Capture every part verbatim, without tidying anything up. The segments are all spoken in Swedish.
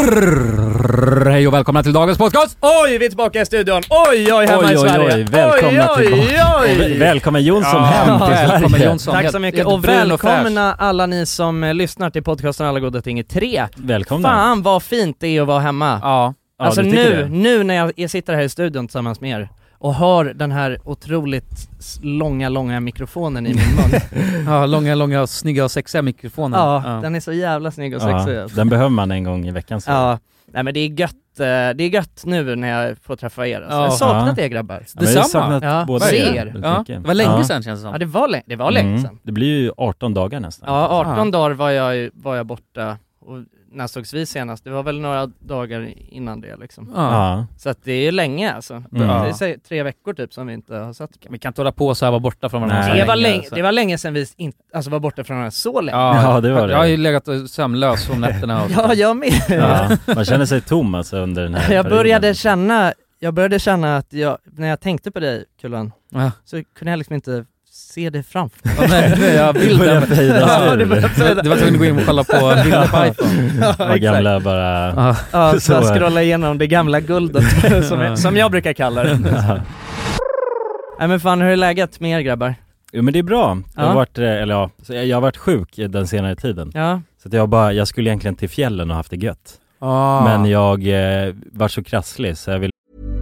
Hej och välkomna till dagens podcast. Oj, vi är tillbaka i studion. Oj, oj, hemma oj, i Sverige. Oj, oj, välkomna oj, tillbaka. oj, oj. Välkommen Jonsson ja, hem till välkommen Sverige. Jonsson. Tack så mycket. Och brun och välkomna alla ni som eh, lyssnar till podcasten Alla goda ting i tre. Välkomna. Fan vad fint det är att vara hemma. Ja. Ja, Alltså du tycker nu, det? nu när jag, jag sitter här i studion tillsammans med er och hör den här otroligt s- långa, långa mikrofonen i min mun. Ja, långa, långa, snygga och sexiga mikrofoner. Ja, den är så jävla snygg och sexig. Ja, den behöver man en gång i veckan så. Ja, nej men det är gött, eh, det är gött nu när jag får träffa er. Alltså, Ja. jag har saknat Ja. er grabbar. Ja, men jag har Detsamma. saknat Ja, båda se er er. väldigt Ja, mycket. det var länge Ja. sedan känns det som. Ja, det var, länge, det var länge Mm. sedan. Det blir ju arton dagar nästan. Ja, arton Ja. dagar var jag, var jag borta. Och när sågs vi senast? Det var väl några dagar innan det liksom. Ja. Ja. Så att det är länge alltså. Mm. Det är så- tre veckor typ som vi inte har sett. Vi kan inte hålla på så här, vara borta från varandra. Nej. så Det var, länge, länge, så. det var länge sedan vi inte, alltså var borta från varandra så länge. Ja, Ja, det var det. Jag har ju legat och sömnlös om nätterna. Och Ja, jag med. Ja. Man känner sig tom alltså under den här Jag perioden. började känna, jag började känna att jag, när jag tänkte på dig, Kullan, Ja. så kunde jag liksom inte se det framför. Ja, nej, nej, jag Det börjar bilden. fejdas Ja, ur. det börjar Det det var tvungen att gå in och kolla på bilder på iPhone. Vad gamla bara... Ja. Ja, så jag Så är- scrolla igenom det gamla guldet som, jag, som jag brukar kalla det. Ja. Nej men fan, hur är läget med er grabbar? Jo men det är bra. Jag har Ja. varit, eh, eller ja, så jag jag har varit sjuk den senare tiden. Ja, Så att jag bara, jag skulle egentligen till fjällen och haft det gött. Ah. Men jag eh, var så krasslig så jag vill.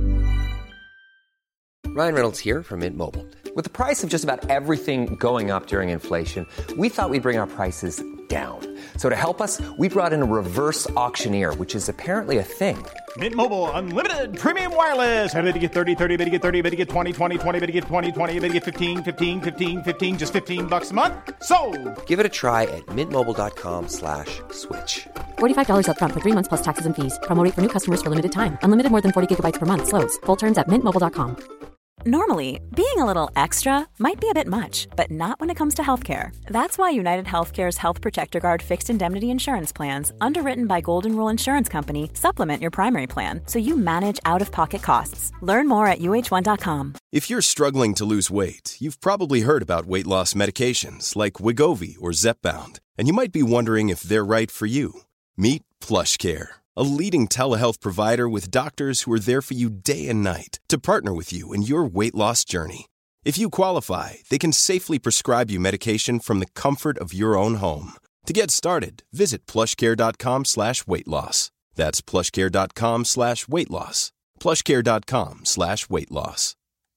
Ryan Reynolds here from Mint Mobile. With the price of just about everything going up during inflation, we thought we'd bring our prices down. So to help us, we brought in a reverse auctioneer, which is apparently a thing. Mint Mobile Unlimited Premium Wireless. How to get thirty, thirty, how to get thirty, how to get twenty, twenty, twenty, how to get twenty, twenty, how to get fifteen, fifteen, fifteen, fifteen, just fifteen bucks a month? Sold! Give it a try at mintmobile.com slash switch. forty-five dollars up front for three months plus taxes and fees. Promo rate for new customers for limited time. Unlimited more than forty gigabytes per month slows. Full terms at mint mobile dot com. Normally, being a little extra might be a bit much, but not when it comes to healthcare. That's why United Healthcare's Health Protector Guard fixed indemnity insurance plans, underwritten by Golden Rule Insurance Company, supplement your primary plan so you manage out-of-pocket costs. Learn more at U H one dot com. If you're struggling to lose weight, you've probably heard about weight loss medications like Wegovy or Zepbound, and you might be wondering if they're right for you. Meet PlushCare, a leading telehealth provider with doctors who are there for you day and night to partner with you in your weight loss journey. If you qualify, they can safely prescribe you medication from the comfort of your own home. To get started, visit plushcare.com slash weight loss. That's plushcare.com slash weight loss. plushcare.com slash weight loss.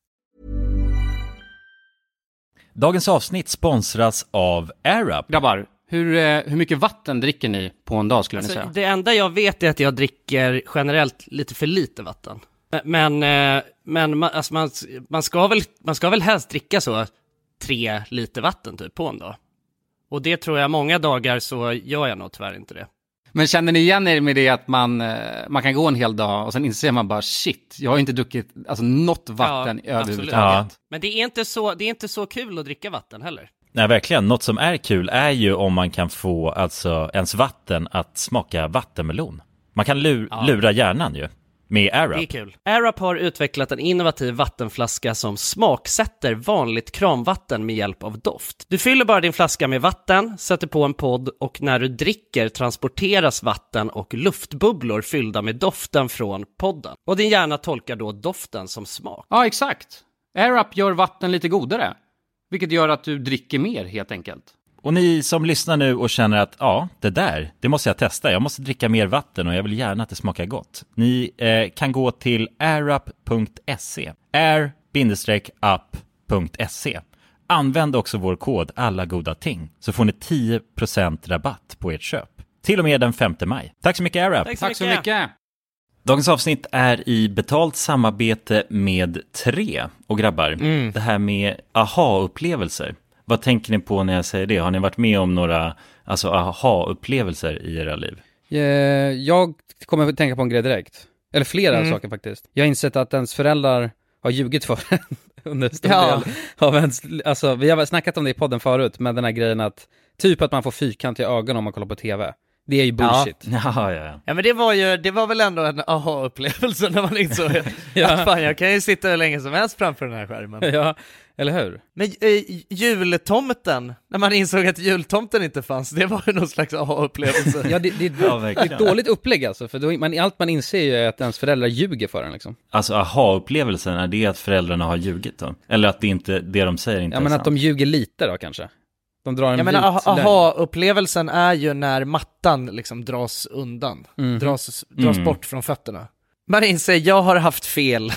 Dagens avsnitt sponsras av AirUp. Grabbar, hur, eh, hur mycket vatten dricker ni på en dag skulle ni alltså, säga? det enda jag vet är att jag dricker generellt lite för lite vatten. Men, eh, men man, alltså man, man, ska väl, man ska väl helst dricka så tre liter vatten typ på en dag. Och det tror jag många dagar så gör jag nog tyvärr inte det. Men känner ni igen er med det att man, eh, man kan gå en hel dag och sen inser man bara shit, jag har inte druckit alltså, något vatten Ja, överhuvudtaget. Ja. Men det är, inte så, det är inte så kul att dricka vatten heller. Nej, verkligen. Något som är kul är ju om man kan få alltså ens vatten att smaka vattenmelon. Man kan lur, Ja. lura hjärnan ju med Det är AirUp. kul. AirUp har utvecklat en innovativ vattenflaska som smaksätter vanligt kranvatten med hjälp av doft. Du fyller bara din flaska med vatten, sätter på en podd och när du dricker transporteras vatten och luftbubblor fyllda med doften från podden. Och din hjärna tolkar då doften som smak. Ja, exakt. AirUp gör vatten lite godare, vilket gör att du dricker mer helt enkelt. Och ni som lyssnar nu och känner att ja, det där, det måste jag testa. Jag måste dricka mer vatten och jag vill gärna att det smakar gott. Ni eh, kan gå till airup punkt se. air up punkt se. Använd också vår kod alla goda ting så får ni tio procent rabatt på ert köp. Till och med den femte maj. Tack så mycket AirUp. Tack Tack så mycket. Dagens avsnitt är i betalt samarbete med tre. Och grabbar, Mm. det här med aha-upplevelser. Vad tänker ni på när jag säger det? Har ni varit med om några alltså, aha-upplevelser i era liv? Eh, Jag kommer att tänka på en grej direkt. Eller flera Mm. saker faktiskt. Jag har insett att ens föräldrar har ljugit för en under stor Ja. del av ens, alltså vi har snackat om det i podden förut, men den här grejen att typ att man får fyrkantiga ögon om man kollar på tv. Det är ju bullshit. Ja, ja, ja. Ja, men det var ju, det var väl ändå en aha-upplevelse när man insåg Ja. att fan, jag kan ju sitta hur länge som helst framför den här skärmen. Ja, eller hur? Men äh, jultomten, när man insåg att jultomten inte fanns, det var ju någon slags aha-upplevelse. Ja, det, det, det, Ja, det är verkligen. ett dåligt upplägg alltså, för då, man, allt man inser ju är att ens föräldrar ljuger för en liksom. Alltså aha-upplevelsen, är det att föräldrarna har ljugit då? Eller att det inte, det de säger inte Ja, är men sant? att de ljuger lite då kanske. De drar en Jag vit menar, aha- lögn. aha-upplevelsen är ju när mattan liksom dras undan, Mhm. dras, dras Mm. bort från fötterna. Man inser, jag har haft fel.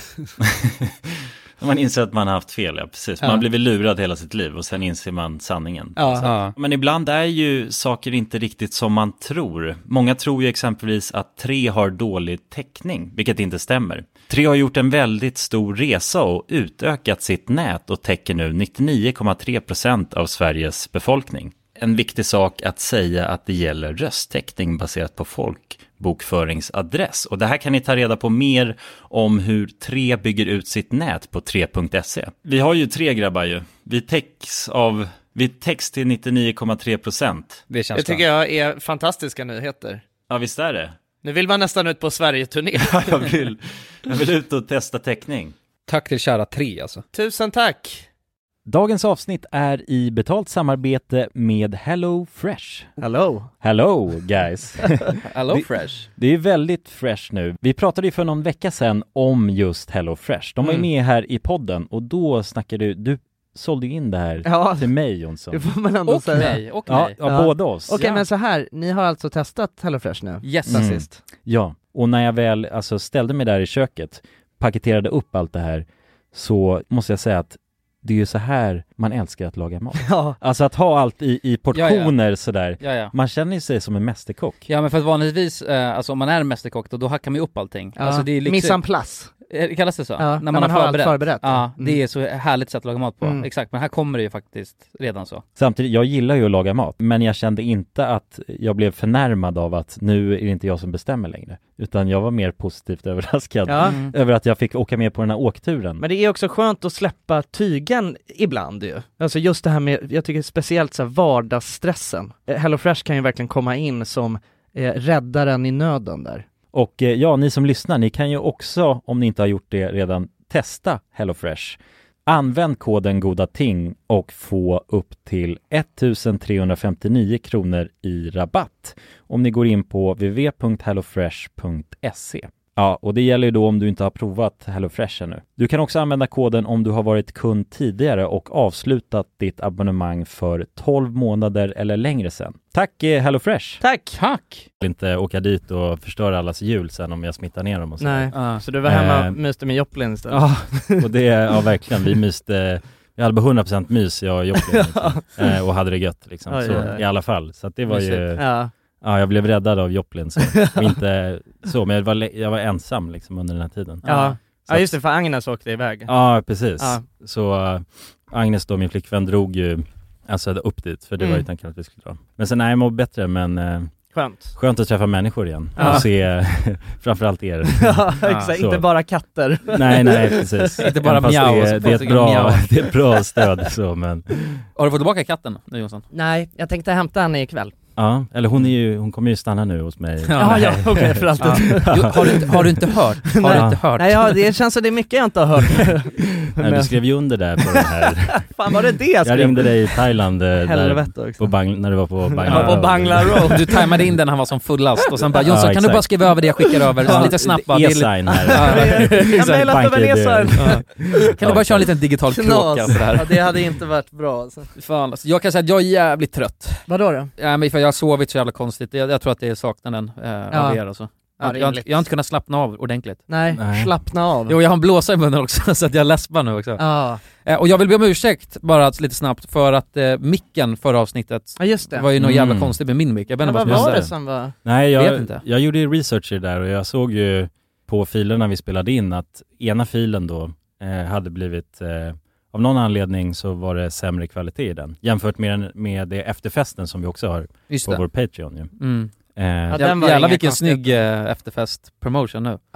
Man inser att man har haft fel, ja precis. Man Ja. har blivit lurad hela sitt liv och sen inser man sanningen. Ja. Ja. Men ibland är ju saker inte riktigt som man tror. Många tror ju exempelvis att tre har dålig täckning, vilket inte stämmer. tre har gjort en väldigt stor resa och utökat sitt nät och täcker nu nittionio komma tre procent av Sveriges befolkning. En viktig sak att säga att det gäller rösttäckning baserat på folkbokföringsadress. Och det här kan ni ta reda på mer om hur tre bygger ut sitt nät på tre punkt se. Vi har ju tre grabbar ju. Vi täcks av... Vi täcks till nittionio komma tre procent. Det känns Det tycker jag är fantastiska nyheter. Ja, visst är det. Nu vill man nästan ut på Sverige-turné. Jag vill, jag vill ut och testa täckning. Tack till kära tre alltså. Tusen tack. Dagens avsnitt är i betalt samarbete med Hello Fresh. Hello. Hello guys. Hello Det- Fresh. Det är väldigt fresh nu. Vi pratade ju för någon vecka sedan om just Hello Fresh. De var ju Mm. med här i podden och då snackade du, du sålde in det här Ja. till mig, Jonsson. Det får man ändå Och säga. mig, och Ja, mig. ja, Ja. båda oss. Okej, ja. men så här, ni har alltså testat HelloFresh nu? Yes. Mm. Sist. Ja, och när jag väl alltså, ställde mig där i köket, paketerade upp allt det här, så måste jag säga att det är ju så här man älskar att laga mat. Ja. Alltså att ha allt i, i portioner sådär. Ja, ja. Man känner ju sig som en mästerkock. Ja, men för att vanligtvis, eh, alltså om man är en mästerkock då, då hackar man ju upp allting. Ja. Alltså det är lyxigt. Mise en place. Eh, Kallas det så? Ja, när man har allt förberett. Ja, Mm. det är så härligt sätt att laga mat på. Mm. Exakt, men här kommer det ju faktiskt redan så. Samtidigt, jag gillar ju att laga mat, men jag kände inte att jag blev förnärmad av att nu är det inte jag som bestämmer längre. Utan jag var mer positivt överraskad Ja. Mm. över att jag fick åka med på den här åkturen. Men det är också skönt att släppa tygen ibland ju. Alltså just det här med, jag tycker speciellt så här vardagsstressen. Eh, HelloFresh kan ju verkligen komma in som eh, räddaren i nöden där. Och eh, ja, ni som lyssnar, ni kan ju också, om ni inte har gjort det redan, testa HelloFresh. Använd koden GODATING och få upp till ettusentrehundrafemtionio kronor i rabatt om ni går in på w w w punkt hellofresh punkt se. Ja, och det gäller ju då om du inte har provat HelloFresh ännu. Du kan också använda koden om du har varit kund tidigare och avslutat ditt abonnemang för tolv månader eller längre sedan. Tack eh, HelloFresh! Tack! Tack! Jag vill inte åka dit och förstöra allas jul sen om jag smittar ner dem och så. Nej, Ja. så du var hemma och Eh, myste med Joplin istället? Ja, och det, ja verkligen, vi myste, vi hade bara hundra procent mys, jag och Joplin liksom. eh, och hade det gött liksom, Oj, så, oj, oj. i alla fall. Så att det var ju, Mysigt. Ja. ja jag blev räddad av Joplin så, och inte så, men jag var, le- jag var ensam liksom under den här tiden. Ja. Så Ja just att- det, för Agnes åkte iväg. Ja, precis. Ja. Så uh, Agnes då, min flickvän, drog ju alltså upp dit, för det Mm. var ju tanken att vi skulle dra. Men sen, nej, jag mår bättre, men uh, Skönt. skönt att träffa människor igen. Ja. Och se framförallt er. Ja, exakt. så. Inte bara katter. nej, nej, precis. Inte bara Fast mjau, det, så är, det, är folk ett bra, mjau. det är ett bra stöd så, men Har du fått tillbaka katten nu, Jonsson? Nej, jag tänkte hämta henne ikväll. ja, eller hon är ju, hon kommer ju stanna nu hos mig. Ja, ja, okej, för alltid. Ja. Jo, har, du inte, har du inte hört? Har Nej. du inte hört? Nej, ja, det känns som det är mycket jag inte har hört. Nej, du skrev ju under där på den här. Fan, var det det jag Jag skrev? ringde dig i Thailand eh, där, Helvete också. på Bang, när du var på Bangla. Ja, på Bangla Road. Du tajmade in den när han var som fullast och sen bara, Jonsson Ja, kan du bara exakt. skriva över det jag skickar över Ja, lite snabbt bara. Det är lite- E-sign här. Jag mejlat över Nesan. Kan du bara köra en liten digital kråka på det här? Ja, det hade inte varit bra alltså. Fan, alltså, jag kan säga att jag är jävligt trött. Vadå då? Ja, men för jag har sovit så jävla konstigt. Jag, jag tror att det är saknaden eh, Ja. av er alltså. Ja, jag, jag, har inte, jag har inte kunnat slappna av ordentligt. Nej, Nej. slappna av. Jo, jag har en blåsa i munnen också så att jag läspar nu också. Ja, Eh, och jag vill be om ursäkt bara lite snabbt för att eh, micken förra avsnittet ja just det. var ju något Mm. jävla konstigt med min mick. Jag vet Men inte vad vad som var hände. det som var? Nej, Vet jag, inte. jag gjorde ju research i det där och jag såg ju på filerna vi spelade in att ena filen då eh, hade blivit, eh, av någon anledning så var det sämre kvalitet i den. Jämfört med, den, med det efterfesten som vi också har Just på det. vår Patreon ju. Mm. Eh, Ja, Ja, den var jävla inga vilken konstigheter. snygg eh, efterfest promotion nu. Ja.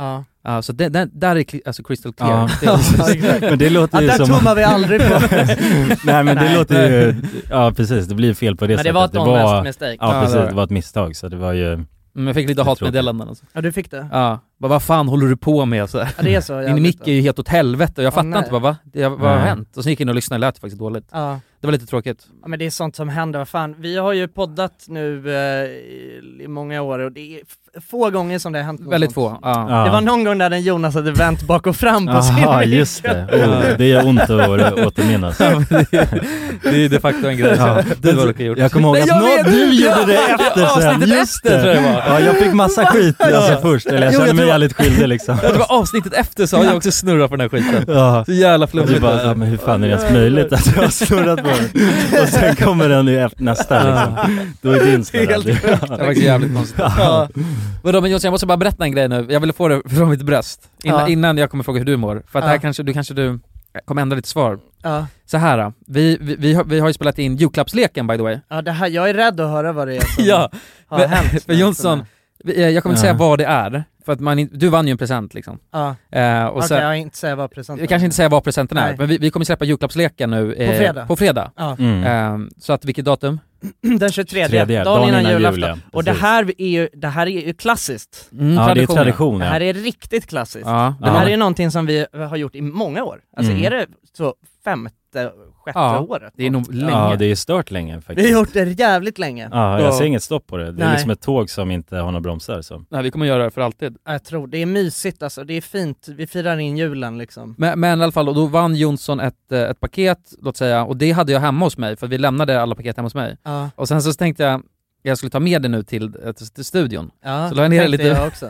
Ja, så det, det, där är kli- alltså crystal clear. Ja. Det är, Men det låter ju ja, där som... tummar vi aldrig på. Nej, men det Nej. låter ju... Ja, precis. Det blir ju fel på det Men det sättet. var ett honest mistake. Ja, Ja, precis. det var Det var ett misstag, så det var ju... men jag fick lite Det är hatmeddelanden alltså. Ja, du fick det. Ja, bara, vad fan håller du på med? Så Ja, det är så. din jävligt mick då. är ju helt åt helvete och jag Ja, fattar nej. inte, bara, va? Det, vad har Nej. hänt? Och så gick jag in och lyssnade, det lät faktiskt dåligt. Ja. Det var lite tråkigt. Ja, men det är sånt som händer, vad fan. Vi har ju poddat nu eh, i, i många år och det är f- få gånger som det har hänt något Väldigt sånt. få. Ja. Ja. Det var någon gång där den Jonas hade vänt bak och fram på sin Jaha, mick. just det. Oh, det gör ont att återminnas. Ja, men det, är, det är de facto en grej. Ja, Det var det gjort. Jag kommer ihåg Nej, att jag nå, vet! du gjorde det Ja, efter sen. avsnittet Just efter, tror det. jag det var. Ja, jag fick massa skit alltså, först. Eller jag Jo, jag kände mig tror- jävligt skyldig liksom. Ja, det var avsnittet efter så har jag också snurrat på den här skiten. Ja. Så jävla Och flummigt du bara, alltså. ja, men hur fan är det ens möjligt att jag har snurrat på den? Och sen kommer den ju efter nästa liksom. Då är din snurrad. Helt Det var faktiskt jävligt konstigt. Ja. Vadå, men Jonsson, jag måste bara berätta en grej nu. Jag ville få det från mitt bröst innan, Ja. innan jag kommer fråga hur du mår. För att Ja. det här kanske du kanske du kommer ändra ditt svar. Ja. Så här, då. vi, vi, vi, har, vi har ju spelat in julklappsleken by the way. Ja, det här, jag är rädd att höra vad det är som Ja, har för, hänt. för Jonsson, vi- jag kommer inte Ja. säga vad det är. För att man, in- du vann ju en present liksom. Ja. Eh, och Okej, sen, jag har inte säga vad presenten jag kanske inte säga vad presenten är, Nej. men vi, vi kommer släppa julklappsleken nu eh, På fredag. På fredag. Ja. Mm. Eh, så att vilket datum? Den tjugotredje, Tredje, dagen innan julafton. jul, ja. Och det Precis. här är ju, det här är ju klassiskt. Mm, Ja, det är tradition. tradition. Det Ja. här är riktigt klassiskt. Ja, Det här är ju någonting som vi har gjort i många år. Alltså Mm. är det så femte, sjätte Ja, året? det är nog länge. Ja, det är stört länge Vi faktiskt. har gjort det jävligt länge. Ja, jag ser inget stopp på det. Det är Nej. liksom ett tåg som inte har några bromsar så. Nej, vi kommer göra det för alltid. Jag tror det är mysigt alltså, det är fint. Vi firar in julen liksom. Men, men i alla fall, och då vann Jonsson ett, eh, ett paket, låt säga, och det hade jag hemma hos mig, för vi lämnade alla paket hemma hos mig. Ja, Och sen så tänkte jag, jag skulle ta med det nu till, eh, till, till studion. ja Så la jag ner det tänkte lite- jag också.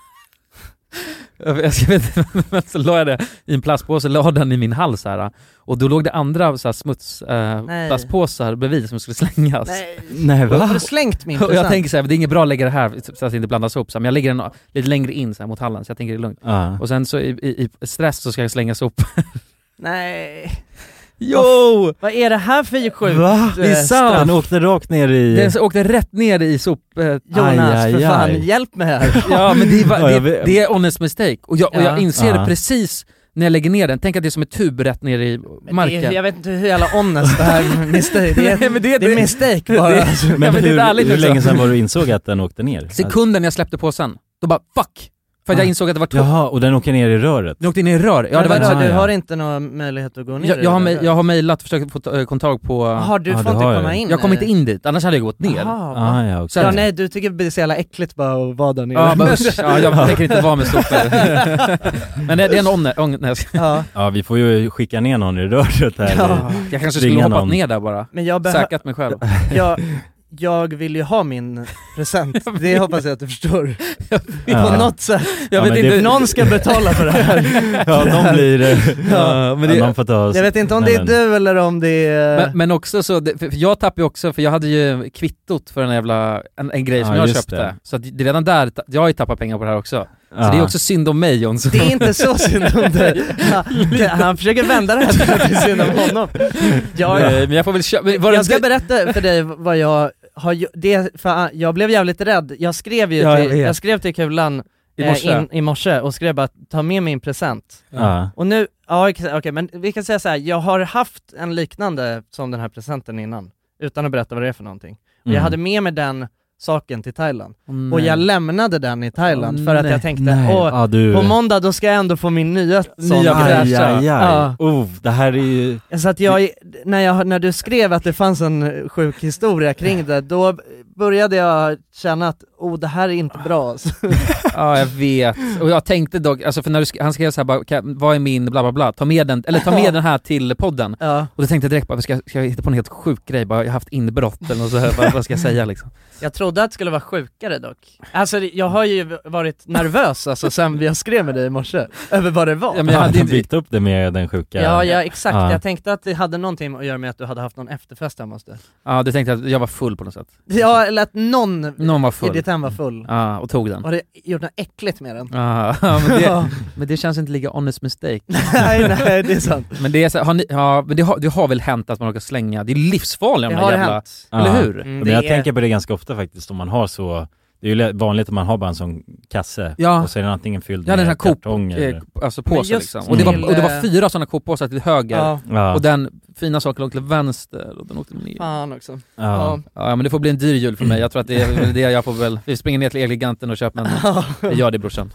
Jag ska vet, men så la jag det i en plastpåse, la den i min hals här. Och då låg det andra så här, smuts eh, Nej. plastpåsar bredvid som skulle slängas. Nej, Nej, har du slängt min Och jag present? tänker så här, det är inget bra att lägga det här så att det inte blandas ihop, så här, men jag lägger den lite längre in så här, mot hallen, så jag tänker det är lugnt. Ja. Och sen så i, i, i stress så ska jag slänga upp. Nej, Jo! vad är det här för sjukt? Va? eh, Det är sant. straff? Han åkte rakt ner i... Den åkte rätt ner i sop... Eh, Jonas, Aj, aj, för fan, aj. hjälp mig här. ja, men det, var, Ja, jag det, vet. det är honest mistake. Och jag, och Ja. jag inser Ja. det precis när jag lägger ner den. Tänk att det är som ett tub rätt ner i Men marken. det, jag vet inte hur jävla honest det här mistake, det är, Nej, men det- det är det- mistake bara. det- alltså. Men Ja, men det är hur, ärligt hur också. länge sedan var du insåg att den åkte ner? Sekunden jag släppte påsen, då bara fuck! För att jag Ah. insåg att det var två. Jaha, och den åker ner i röret? Den åkte in i rör. Ja, det var Men inte så. vadå, Ah, du ja. har inte någon möjlighet att gå ner Jag, i jag, har, det mej- där? jag har mejlat, försökt få ta- kontakt på... Jaha, du Ja, får det inte har jag. komma in? jag kom inte in dit, annars hade jag gått ner. Jaha, va? Ah, ja, Så okej. Ja, nej, du tycker det är så jävla äckligt bara att vara där nere. Ja, bara, usch, ja, jag tänker inte vara med sopor. Men det, det är en ånger. ånger nej, jag ska- Ja, Ja, vi får ju skicka ner någon i röret här. Ja. jag kanske Ringa skulle hoppat någon. ner där bara. men jag, behö- Säkrat mig själv. jag, jag vill ju ha min present, det hoppas jag att du förstår. Ja. På något sätt. Jag Ja, vet men inte... det- Någon ska betala för det här. Ja, de blir... Ja, men det- ja, de får ta... Jag vet inte om det är men- du eller om det är... Men, men också så, det- för för jag tappade ju också, för jag hade ju kvittot för en jävla, en, en grej som Ja, jag just köpte. det. Så att det är redan där, ta- jag har ju tappat pengar på det här också. Så Ja. det är också synd om mig, Jonsson. Det är inte så synd om det. Han, han försöker vända det här till att det är synd om honom. Jag, Eh, Men jag får väl köpa... Var det jag ska inte... berätta för dig vad jag har ju- det, för jag blev jävligt rädd. Jag skrev ju Ja, jag till, vet. jag skrev till Kulan I eh, morse. in, i morse och skrev bara ta med min present. Ja. Och nu, ja okej, okej, men vi kan säga så här. Jag har haft en liknande som den här presenten innan, utan att berätta vad det är för någonting. Och jag Mm. hade med mig den saken till Thailand. Åh, Och nej. jag lämnade den i Thailand Åh, för att nej. jag tänkte, Nej, åh, ja, du... på måndag då ska jag ändå få min nya sån Nya här. Aj, aj, aj. Ja. Oh, det här är ju... Så att jag, när, jag, när du skrev att det fanns en sjuk historia kring det, då började jag känna att oh, det här är inte bra. Ja, jag vet. Och jag tänkte dock, alltså för när du sk- han skrev så här bara, "Kan- vad är min bla bla bla, ta med den, eller ta med den här till podden." Ja. Och då tänkte jag direkt bara, ska, ska jag hitta på en helt sjuk grej, bara, jag har haft inbrott eller något så här, vad, vad ska jag säga liksom? Jag trodde att det skulle vara sjukare dock. Alltså jag har ju varit nervös alltså, sen jag skrev med dig i morse, över vad det var. Ja, men jag hade Jag inte... byggt upp det med den sjuka... Ja, ja exakt. Ja. Jag tänkte att det hade någonting att göra med att du hade haft någon efterfest hemma hos dig. Ja, du tänkte att jag var full på något sätt. Ja, eller att någon, Någon var i full. ditt hem var full. Ja, och tog den. Och det gjort något äckligt med den. Ja, men det, men det känns inte lika honest mistake. nej, nej, det är sant. Men det är så, har ni, ja, men det har, det har väl hänt att man råkar slänga, det är livsfarligt Det de har där jävla... hänt. Eller Ja. hur? Mm, Men det jag är- tänker på det ganska ofta faktiskt, om man har så Det är ju vanligt att man har bara en sån kasse ja. och så är den antingen fylld ja, med den kartonger. Kop, eh, alltså påsar liksom. Och till, det, var, och det var fyra sådana koppåsar till höger. Ja. Ja. Och den fina saken låg till vänster och den åkte ner. Fan också. Ja. Ja. ja, men det får bli en dyr jul för mig. Jag tror att det är det jag får väl... Vi springer ner till Elgiganten och köper en. Jag gör det, brorsan.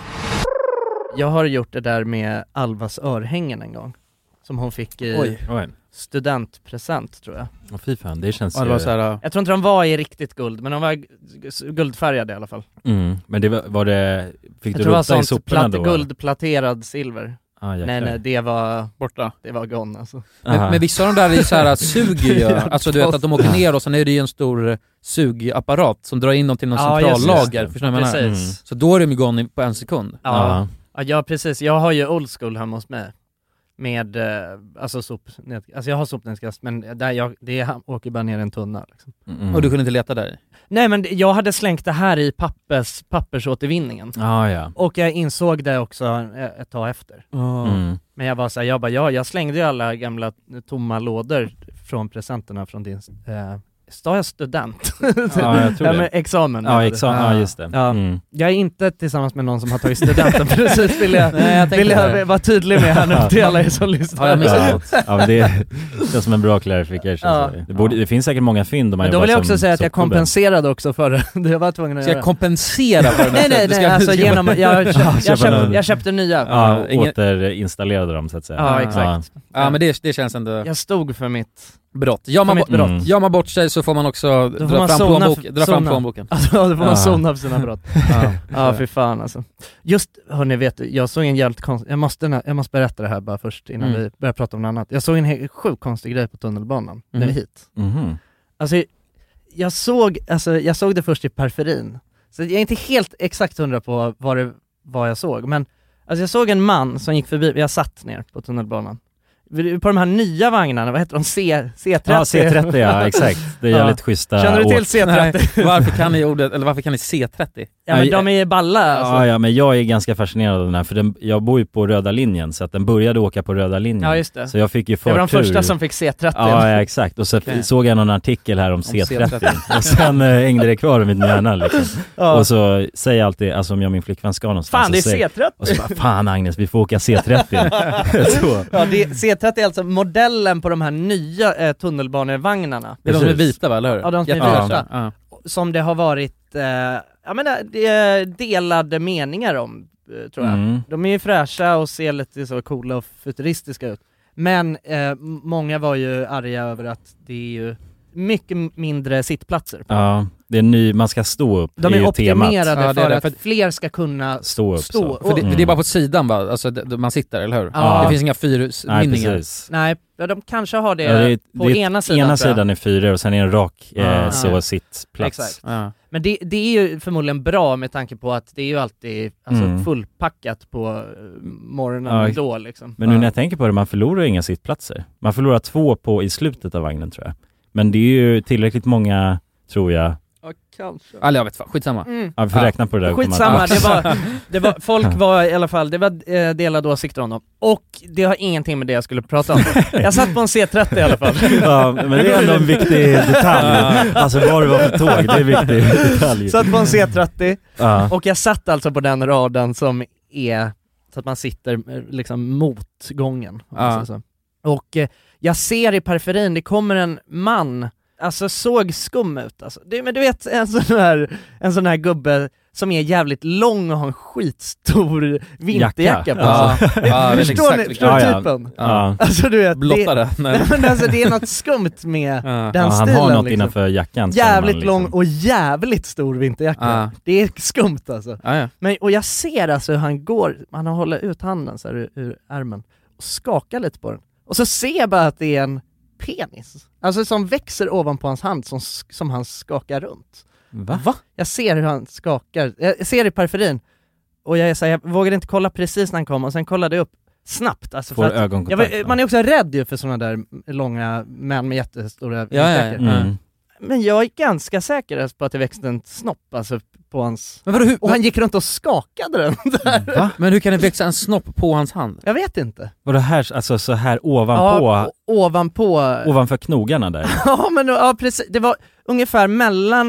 Jag har gjort det där med Alvas örhängen en gång. Som hon fick i Oj. Oj. studentpresent, tror jag. Åh, fy fan, det känns Ja, det var så här, Jag tror inte de var i riktigt guld, men de var guldfärgade i alla fall. mm. Men det var, var det... Fick Jag du tror det var rota i sånt soporna platt, då? guldpläterad silver. Ah, nej nej, det var borta. Det var gone alltså. Men, men vissa av de där är så här suger ju. Alltså du vet att de åker ner och sen är det ju en stor sugapparat som drar in dem till någon ja, centrallager. Förstår du vad jag menar? Mm. Så då är de ju gone på en sekund. Ja. Ja. ja precis, jag har ju old school hemma hos mig. Med, alltså sop, alltså jag har sopnedkast, men där jag, det åker bara ner en tunna liksom. Mm. Och du kunde inte leta där? Nej, men jag hade slängt det här i pappers, pappersåtervinningen. Ah, ja. Och jag insåg det också ett tag efter. Oh. Mm. Men jag var så här, jag bara, ja, jag slängde ju alla gamla tomma lådor från presenterna från din, eh, Står jag student? Ja, jag tror ja, det. men examen. Ja, examen, ja just det. Ja. Mm. Jag är inte tillsammans med någon som har tagit studenten, precis vill jag, Nej, jag vill jag vara tydlig med här nu till alla er som lyssnar. Har jag missat något? Ja, men det känns som en bra clarification. Ja. Det, borde, det finns säkert många fynd. Men då vill jag också säga att jag kompenserade också för det. Det var tvungen att Ska göra. jag kompensera för det? Nej, nej, nej, alltså genom, jag, jag, jag, Köpa köpte, någon- jag köpte nya. Ja, ingen- återinstallerade dem så att säga. Ja, exakt. Ja, men det, det känns ändå Jag stod för mitt... brott. Gör man, För mitt bort, brott. gör man bort sig så får man också Då får dra, man fram, zona- plånbok, dra fram zona. plånboken. Alltså, då får man Ja. zona för sina brott. Ja, Ja, för fan alltså. Just, hörni, vet du, jag såg en jävligt konstig... Jag måste, jag måste berätta det här bara först innan Mm. vi börjar prata om något annat. Jag såg en helt sjukt konstig grej på tunnelbanan när Mm. vi hit. Mhm. Alltså, jag såg, alltså, jag såg det först i periferin. Så jag är inte helt exakt hundra på vad, det, vad jag såg. Men alltså, jag såg en man som gick förbi, jag satt ner på tunnelbanan. På de här nya vagnarna, vad heter de? C, C30? Ja, C trettio, ja exakt. Det är Ja. jävligt schyssta Känner du till åk. C trettio? Nej, varför kan ni ordet, eller varför kan ni C trettio? Ja, men de är balla alltså. Ja, ja, men jag är ganska fascinerad av den här, för den, jag bor ju på röda linjen, så att den började åka på röda linjen. Ja, just det. Så jag fick ju Det var förtur. de första som fick C trettio. Ja, ja, exakt. Och så Okej. såg jag någon artikel här om, C trettio. C trettio. Och sen äh, hängde det kvar i mitt hjärna liksom. Ja. Och så säger jag alltid, alltså om jag och min flickvän ska någonstans. Fan, det är så säger- C trettio. Och så bara, fan Agnes, vi får åka C trettio. så. Ja, det, C trettio är alltså modellen på de här nya eh, tunnelbanevagnarna. Det är de som är Precis. vita, va, eller hur? Ja, de som är Jättefina. vita. Ja. Som det har varit eh, jag menar, det är delade meningar om, eh, tror jag. Mm. De är ju fräscha och ser lite så coola och futuristiska ut. Men eh, m- många var ju arga över att det är ju mycket m- mindre sittplatser. Ja, det är ny, man ska stå upp. De det är, är ju temat. optimerade Ja, det är för det. att För- fler ska kunna Stå upp. stå. Så. För det, Mm. det är bara på sidan, va? Alltså det, man sitter, eller hur? Ja. Det finns inga Nej, fyrmynningar. precis. Nej, ja, de kanske har det, Ja, det är, på det är, ena sidan. ena tror jag. sidan är fyra och sen är en rak eh, Ah. så sittplats. Exakt. Ja. Men det, det är ju förmodligen bra med tanke på att det är ju alltid alltså, Mm. fullpackat på eh, morgonen Ja, då liksom. Men nu Ja. när jag tänker på det, man förlorar inga sittplatser. Man förlorar två på i slutet av vagnen tror jag. Men det är ju tillräckligt många, tror jag. Ja, kanske. Eller jag vet fan, skitsamma. Mm. Ja, vi får Ja. räkna på det där. och komma Skitsamma, till- det var, det var, folk var i alla fall, det var eh, delade åsikter om dem. Och det har ingenting med det jag skulle prata om. Jag satt på en C trettio i alla fall. Ja, men det är ändå en viktig detalj. Alltså vad det var för tåg, det är en viktig detalj. Satt på en C trettio Ja. och jag satt alltså på den raden som är så att man sitter eh, liksom mot gången. om man Ja. säger så. Och eh, jag ser i periferin, det kommer en man, alltså såg skum ut alltså. det, Men du vet en sån här, en sån här gubbe som är jävligt lång och har en skitstor vinterjacka på Ja, sig. ja, jag vet Förstår exakt ni, vilken- förstår Ja, ja. typen? Ja. Alltså du vet, Blotta det, det. Nej. men alltså, det är något skumt med Ja. den Ja, han stilen har något liksom. innanför jackan. känner man Jävligt liksom. lång och jävligt stor vinterjacka. Ja. Det är skumt alltså. Ja, ja. Men, och jag ser alltså hur han går, han håller ut handen så här ur, ur ärmen och skakar lite på den. Och så ser jag bara att det är en penis. Alltså som växer ovanpå hans hand som, som han skakar runt. Va? Va? Jag ser hur han skakar, jag ser i periferin. Och jag, är så här, jag vågade inte kolla precis när han kom och sen kollade jag upp snabbt. Alltså Får för att, jag, ögonkontakt. var- man är också rädd ju för sådana där långa män med jättestora Ja, ja, ja. vinterjackor. Mm. Men jag är ganska säker på att det växte en snopp alltså på hans... Men, vadå, hur, Och han gick runt och skakade den där. va? Men hur kan det växa en snopp på hans hand? Jag vet inte. Och det här, alltså så här ovanpå, Ja, o- ovanpå... ovanför knogarna där. Ja, men ja, precis. Det var ungefär mellan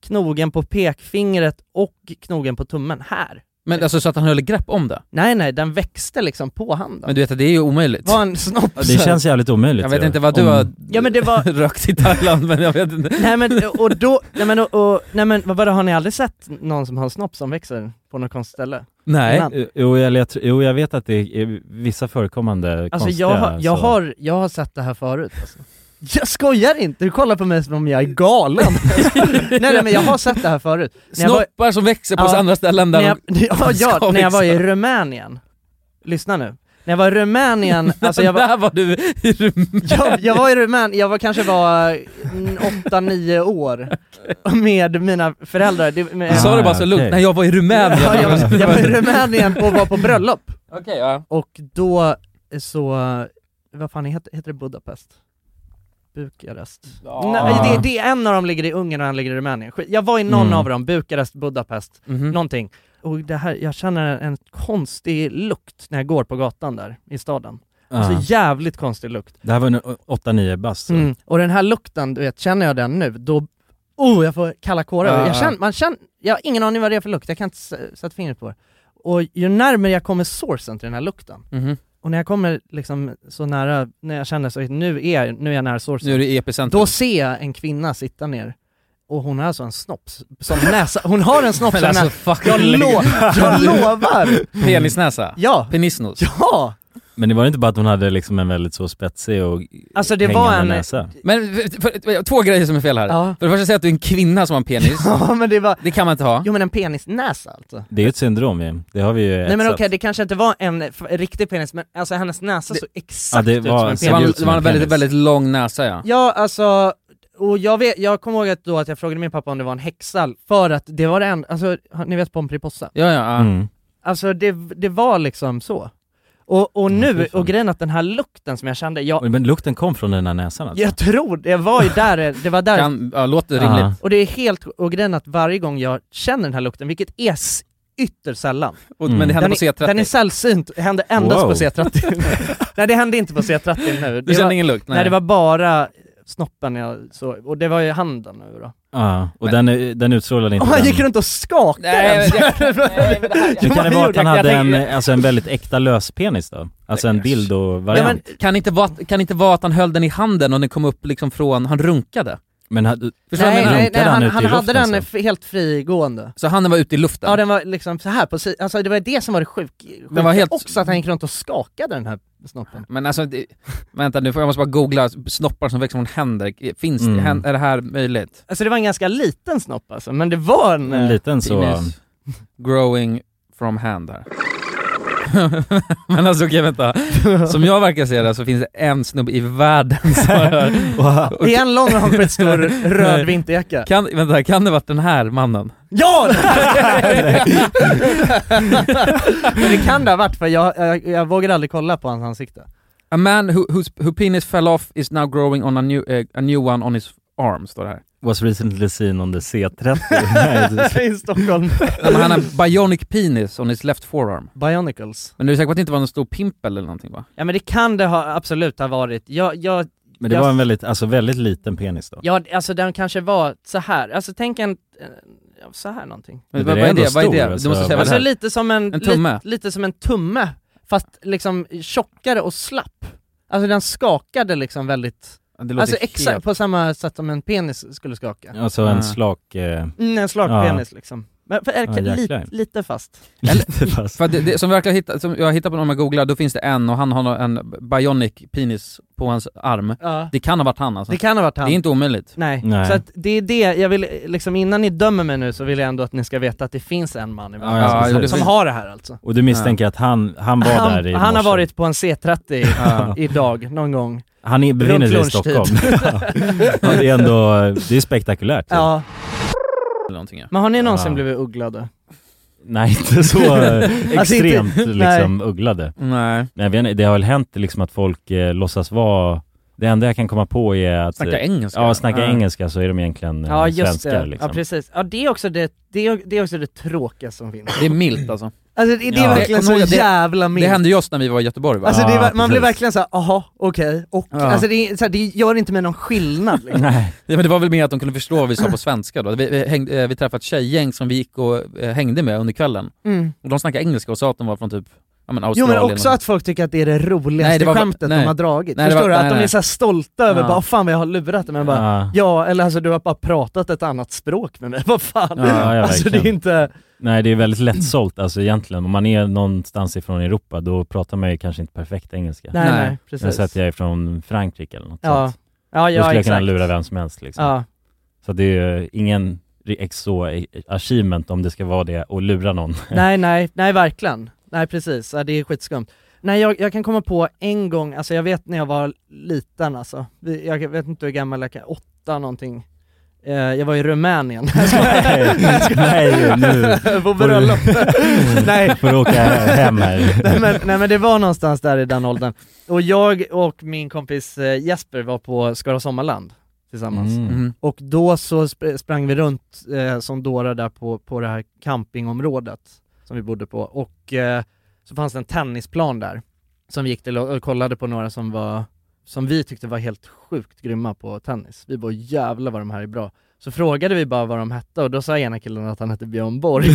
knogen på pekfingret och knogen på tummen här. Men alltså så att han höll grepp om det? Nej, nej, den växte liksom på handen. Men du vet att det är ju omöjligt. Var en snopp. Ja, det känns jävligt omöjligt. Jag vet ju. inte vad du Om... har ja, men det var... rökt i Thailand, men jag vet inte. Nej men, och då, nej men, och, och, nej men vad bara, har ni aldrig sett någon som har en snopp som växer på något konstigt ställe? Nej. Innan? Jo jag, let, jo, jag vet att det är vissa förekommande Alltså konstiga... jag, har, jag, så. har, jag har sett det här förut alltså. Jag skojar inte, du kollar på mig som om jag är galen. nej, nej men jag har sett det här förut. När jag var- Snoppar som växer på Ja, andra ställen där när jag, de ja, ja, ska när jag var i växa. Rumänien. Lyssna nu. När jag var i Rumänien, alltså jag var, Där var du i Rumänien. jag, jag var i Rumänien, jag var kanske var åtta nio år med mina föräldrar. Det, med, Du sa det bara så lugnt, okej. när jag var i Rumänien. ja, jag, var, jag var i Rumänien och var på bröllop. Okej, ja. Och då så, vad fan heter, heter det Budapest? Bukarest. Ja. Nej, det, det är en av dem ligger i Ungern och en ligger i Rumänien. Skit- Jag var i någon Mm. av dem, Bukarest, Budapest, Mhm. någonting. Och det här, jag känner en, en konstig lukt när jag går på gatan där i staden. Ja. Alltså jävligt konstig lukt. Det här var en åtta nio bast. så. Mm. Och den här lukten, du vet, känner jag den nu, då, oh, jag får kalla kårar. Ja. Jag känner, man känner, jag har ingen aning vad det är för lukt, jag kan inte s- sätta fingret på det. Och ju närmare jag kommer sourcen till den här lukten, Mhm. och när jag kommer liksom så nära, när jag känner så att nu är, nu är jag nära sourcen, Nu är det i epicentrum. då ser jag en kvinna sitta ner. Och hon har alltså en snopp som näsa. Hon har en snopp Men som alltså, näsa. fuck. Jag, lo- jag lovar! Penisnäsa. Ja! Penisnos. Ja! Men det var inte bara att hon hade liksom en väldigt så spetsig och Alltså det hängande var en... näsa. Men för, för, två grejer som är fel här. Ja. För det första säger att du är en kvinna som har en penis. Ja, men det var... Det kan man inte ha. Jo men en penisnäsa alltså. Det är ju ett syndrom ju. Det har vi ju Nej men etsat. okej, det kanske inte var en f- riktig penis, men alltså hennes näsa Det- så exakt Ja, det ut var- som en ser Det var, penis. en, ut som det var en en väldigt, penis. väldigt lång näsa, ja. Ja, alltså... Och jag, vet, jag kommer ihåg att då att jag frågade min pappa om det var en häxa, för att det var det en, alltså ni vet Pomperipossa? Ja, ja, ja. Mm. Alltså det, det var liksom så. Och, och Ja, nu, fy fan. och grejen att den här lukten som jag kände, jag, Men lukten kom från den här näsan alltså. jag tror, det var ju där, det var där. Kan, ja, låter Ja. rimligt. Och det är helt, och grejen att varje gång jag känner den här lukten, vilket är s- ytterst sällan. Och, Mm. Men det hände Den på är, C trettio. den är sällsynt, det hände endast Wow. på C trettio. Nej det hände inte på C trettio nu. Du Det kände var, ingen lukt? Nej. nej det var bara snoppen jag så, och det var ju handen nu då. Ja, och Men- den, den utstrålade inte Och han den. gick runt och skakade Nej, den. men jag- nej, men det här- Hur kan det vara att han Jag- jag hade en, tänker- alltså en väldigt äkta löspenis då? Alltså en bild och Ja, variant. men, Kan inte vara, kan inte vara att han höll den i handen och den kom upp liksom från, han runkade? Men hade, Förstår du vad nej, jag menar? nej, Runkade nej, han han, ut i han hade luften den så? f- helt frigående. Så handen var ute i luften? Ja den var liksom så här på si- alltså det var det som var det sjuk, sjuka. Den var helt- också att han gick runt och skakade den här snoppen. Men alltså, det, vänta nu, får jag måste bara googla snoppar som växer från händer. Finns det? Mm. Hän- Är det här möjligt? Alltså det var en ganska liten snopp alltså, men det var en... en eh, liten så... Penis growing from hand här. Men alltså okej, vänta. Som jag verkar se det så finns det en snubbe i världen som har... Wow. Det är en lång och stor röd vinterjacka. Kan, vänta, kan det varit den här mannen? Ja! Men det kan det ha varit, för jag, jag, jag vågade aldrig kolla på hans ansikte. A man who, whose, who penis fell off is now growing on a new, uh, a new one on his arm, står det här. Was recently seen on the C trettio. I Stockholm. Nej, men han har bionic penis on his left forearm. Bionicles. Men du är säker på att det inte var någon stor pimpel eller någonting, va? Ja men det kan det ha, absolut ha varit. Jag, jag, Men det jag, var en väldigt, alltså väldigt liten penis då. Ja, alltså den kanske var så här. Alltså tänk en, ja, så här någonting. Men Men vad, det vad är är det? ändå Vad är stor, det? Du alltså. måste säga vad Alltså det är. lite som en, En tumme. Lite, lite som en tumme, fast liksom tjockare och slapp. Alltså den skakade liksom väldigt, Det låter alltså helt- exakt på samma sätt som en penis skulle skaka. Alltså Ah. en slak... Eh, Mm, en slak Ja. penis liksom. Men för, är, Ja, jäklar. lite, lite fast. lite fast. För att det, det, som, verkligen hittat, som jag hittar på när man googlar, då finns det en och han har en bionic penis på hans arm. Ja. Det kan ha varit han alltså. Det kan ha varit han. Det är inte omöjligt. Nej. Nej. Så att det är det, jag vill liksom, innan ni dömer mig nu så vill jag ändå att ni ska veta att det finns en man i världen Ja, som, precis. som har det här alltså. Och du misstänker att han, han var han, där i han har morse. varit på en C trettio Ja. idag, någon gång. Han är- befinner sig i Runt lunchtid. Stockholm. Ja, det är ändå, det är spektakulärt. Ja. Eller någonting, ja. Men har ni någonsin Ja. blivit ugglade? Nej, inte så eh, Alltså, extremt inte- liksom ugglade. Nej. Nej, jag vet inte, det har väl hänt liksom att folk eh, låtsas vara Det enda jag kan komma på är att... Snacka engelska. Ja, snacka ja. engelska så är de egentligen Ja, just svenskar. det. Liksom. Ja, precis. Ja, det är också det, det, är, det är också det tråkiga som finns. Det är milt alltså. Alltså det, det är Ja. verkligen Det- så det- jävla milt. Det hände ju oss när vi var i Göteborg va? Alltså det är, Ja, man blir precis. verkligen såhär, aha, okej, okay, och Ja. alltså det, är, så här, det gör inte med någon skillnad liksom. Nej. Ja, men det var väl mer att de kunde förstå vad vi sa på svenska då. Vi, vi, hängde, eh, vi träffade ett tjejgäng som vi gick och eh, hängde med under kvällen. Mm. Och de snackade engelska och sa att de var från typ ja, men Jo Australien. men också att folk tycker att det är det roligaste Nej, det var- skämtet nej. de har dragit. Nej, det Förstår var- du? Att nej, de är nej. så här stolta över Ja. bara, vad fan vi har lurat det, men bara, Ja. ja, eller alltså du har bara pratat ett annat språk med mig, vad fan. Ja, ja, alltså det är verkligen. inte... Nej, det är väldigt lättsålt alltså egentligen. Om man är någonstans ifrån Europa, då pratar man ju kanske inte perfekt engelska. Nej, nej, Nej. precis. Jag har sett jag är från Frankrike eller något Ja, sånt. ja, Då ja skulle jag kunna exakt. lura vem som helst liksom. Ja. Så det är ju ingen så achievement om det ska vara det och lura någon. Nej, nej, nej verkligen. Nej precis, ja, det är skitskumt. Nej jag, jag kan komma på en gång, alltså jag vet när jag var liten alltså, Vi- jag vet inte hur gammal jag kan, åtta någonting. Eh, jag var i Rumänien. nej, nej, nu På bröllop. Nej. får du åka hem här. nej, men, nej men det var någonstans där i den åldern. Och jag och min kompis eh, Jesper var på Skara Sommarland tillsammans. Mm. Mm. Och då så sp- sprang vi runt eh, som dårar där på, på det här campingområdet som vi bodde på. Och eh, så fanns det en tennisplan där som vi gick till och, och kollade på några som var som vi tyckte var helt sjukt grymma på tennis. Vi bara jävlar vad de här är bra. Så frågade vi bara vad de hette och då sa ena killen att han hette Björn Borg.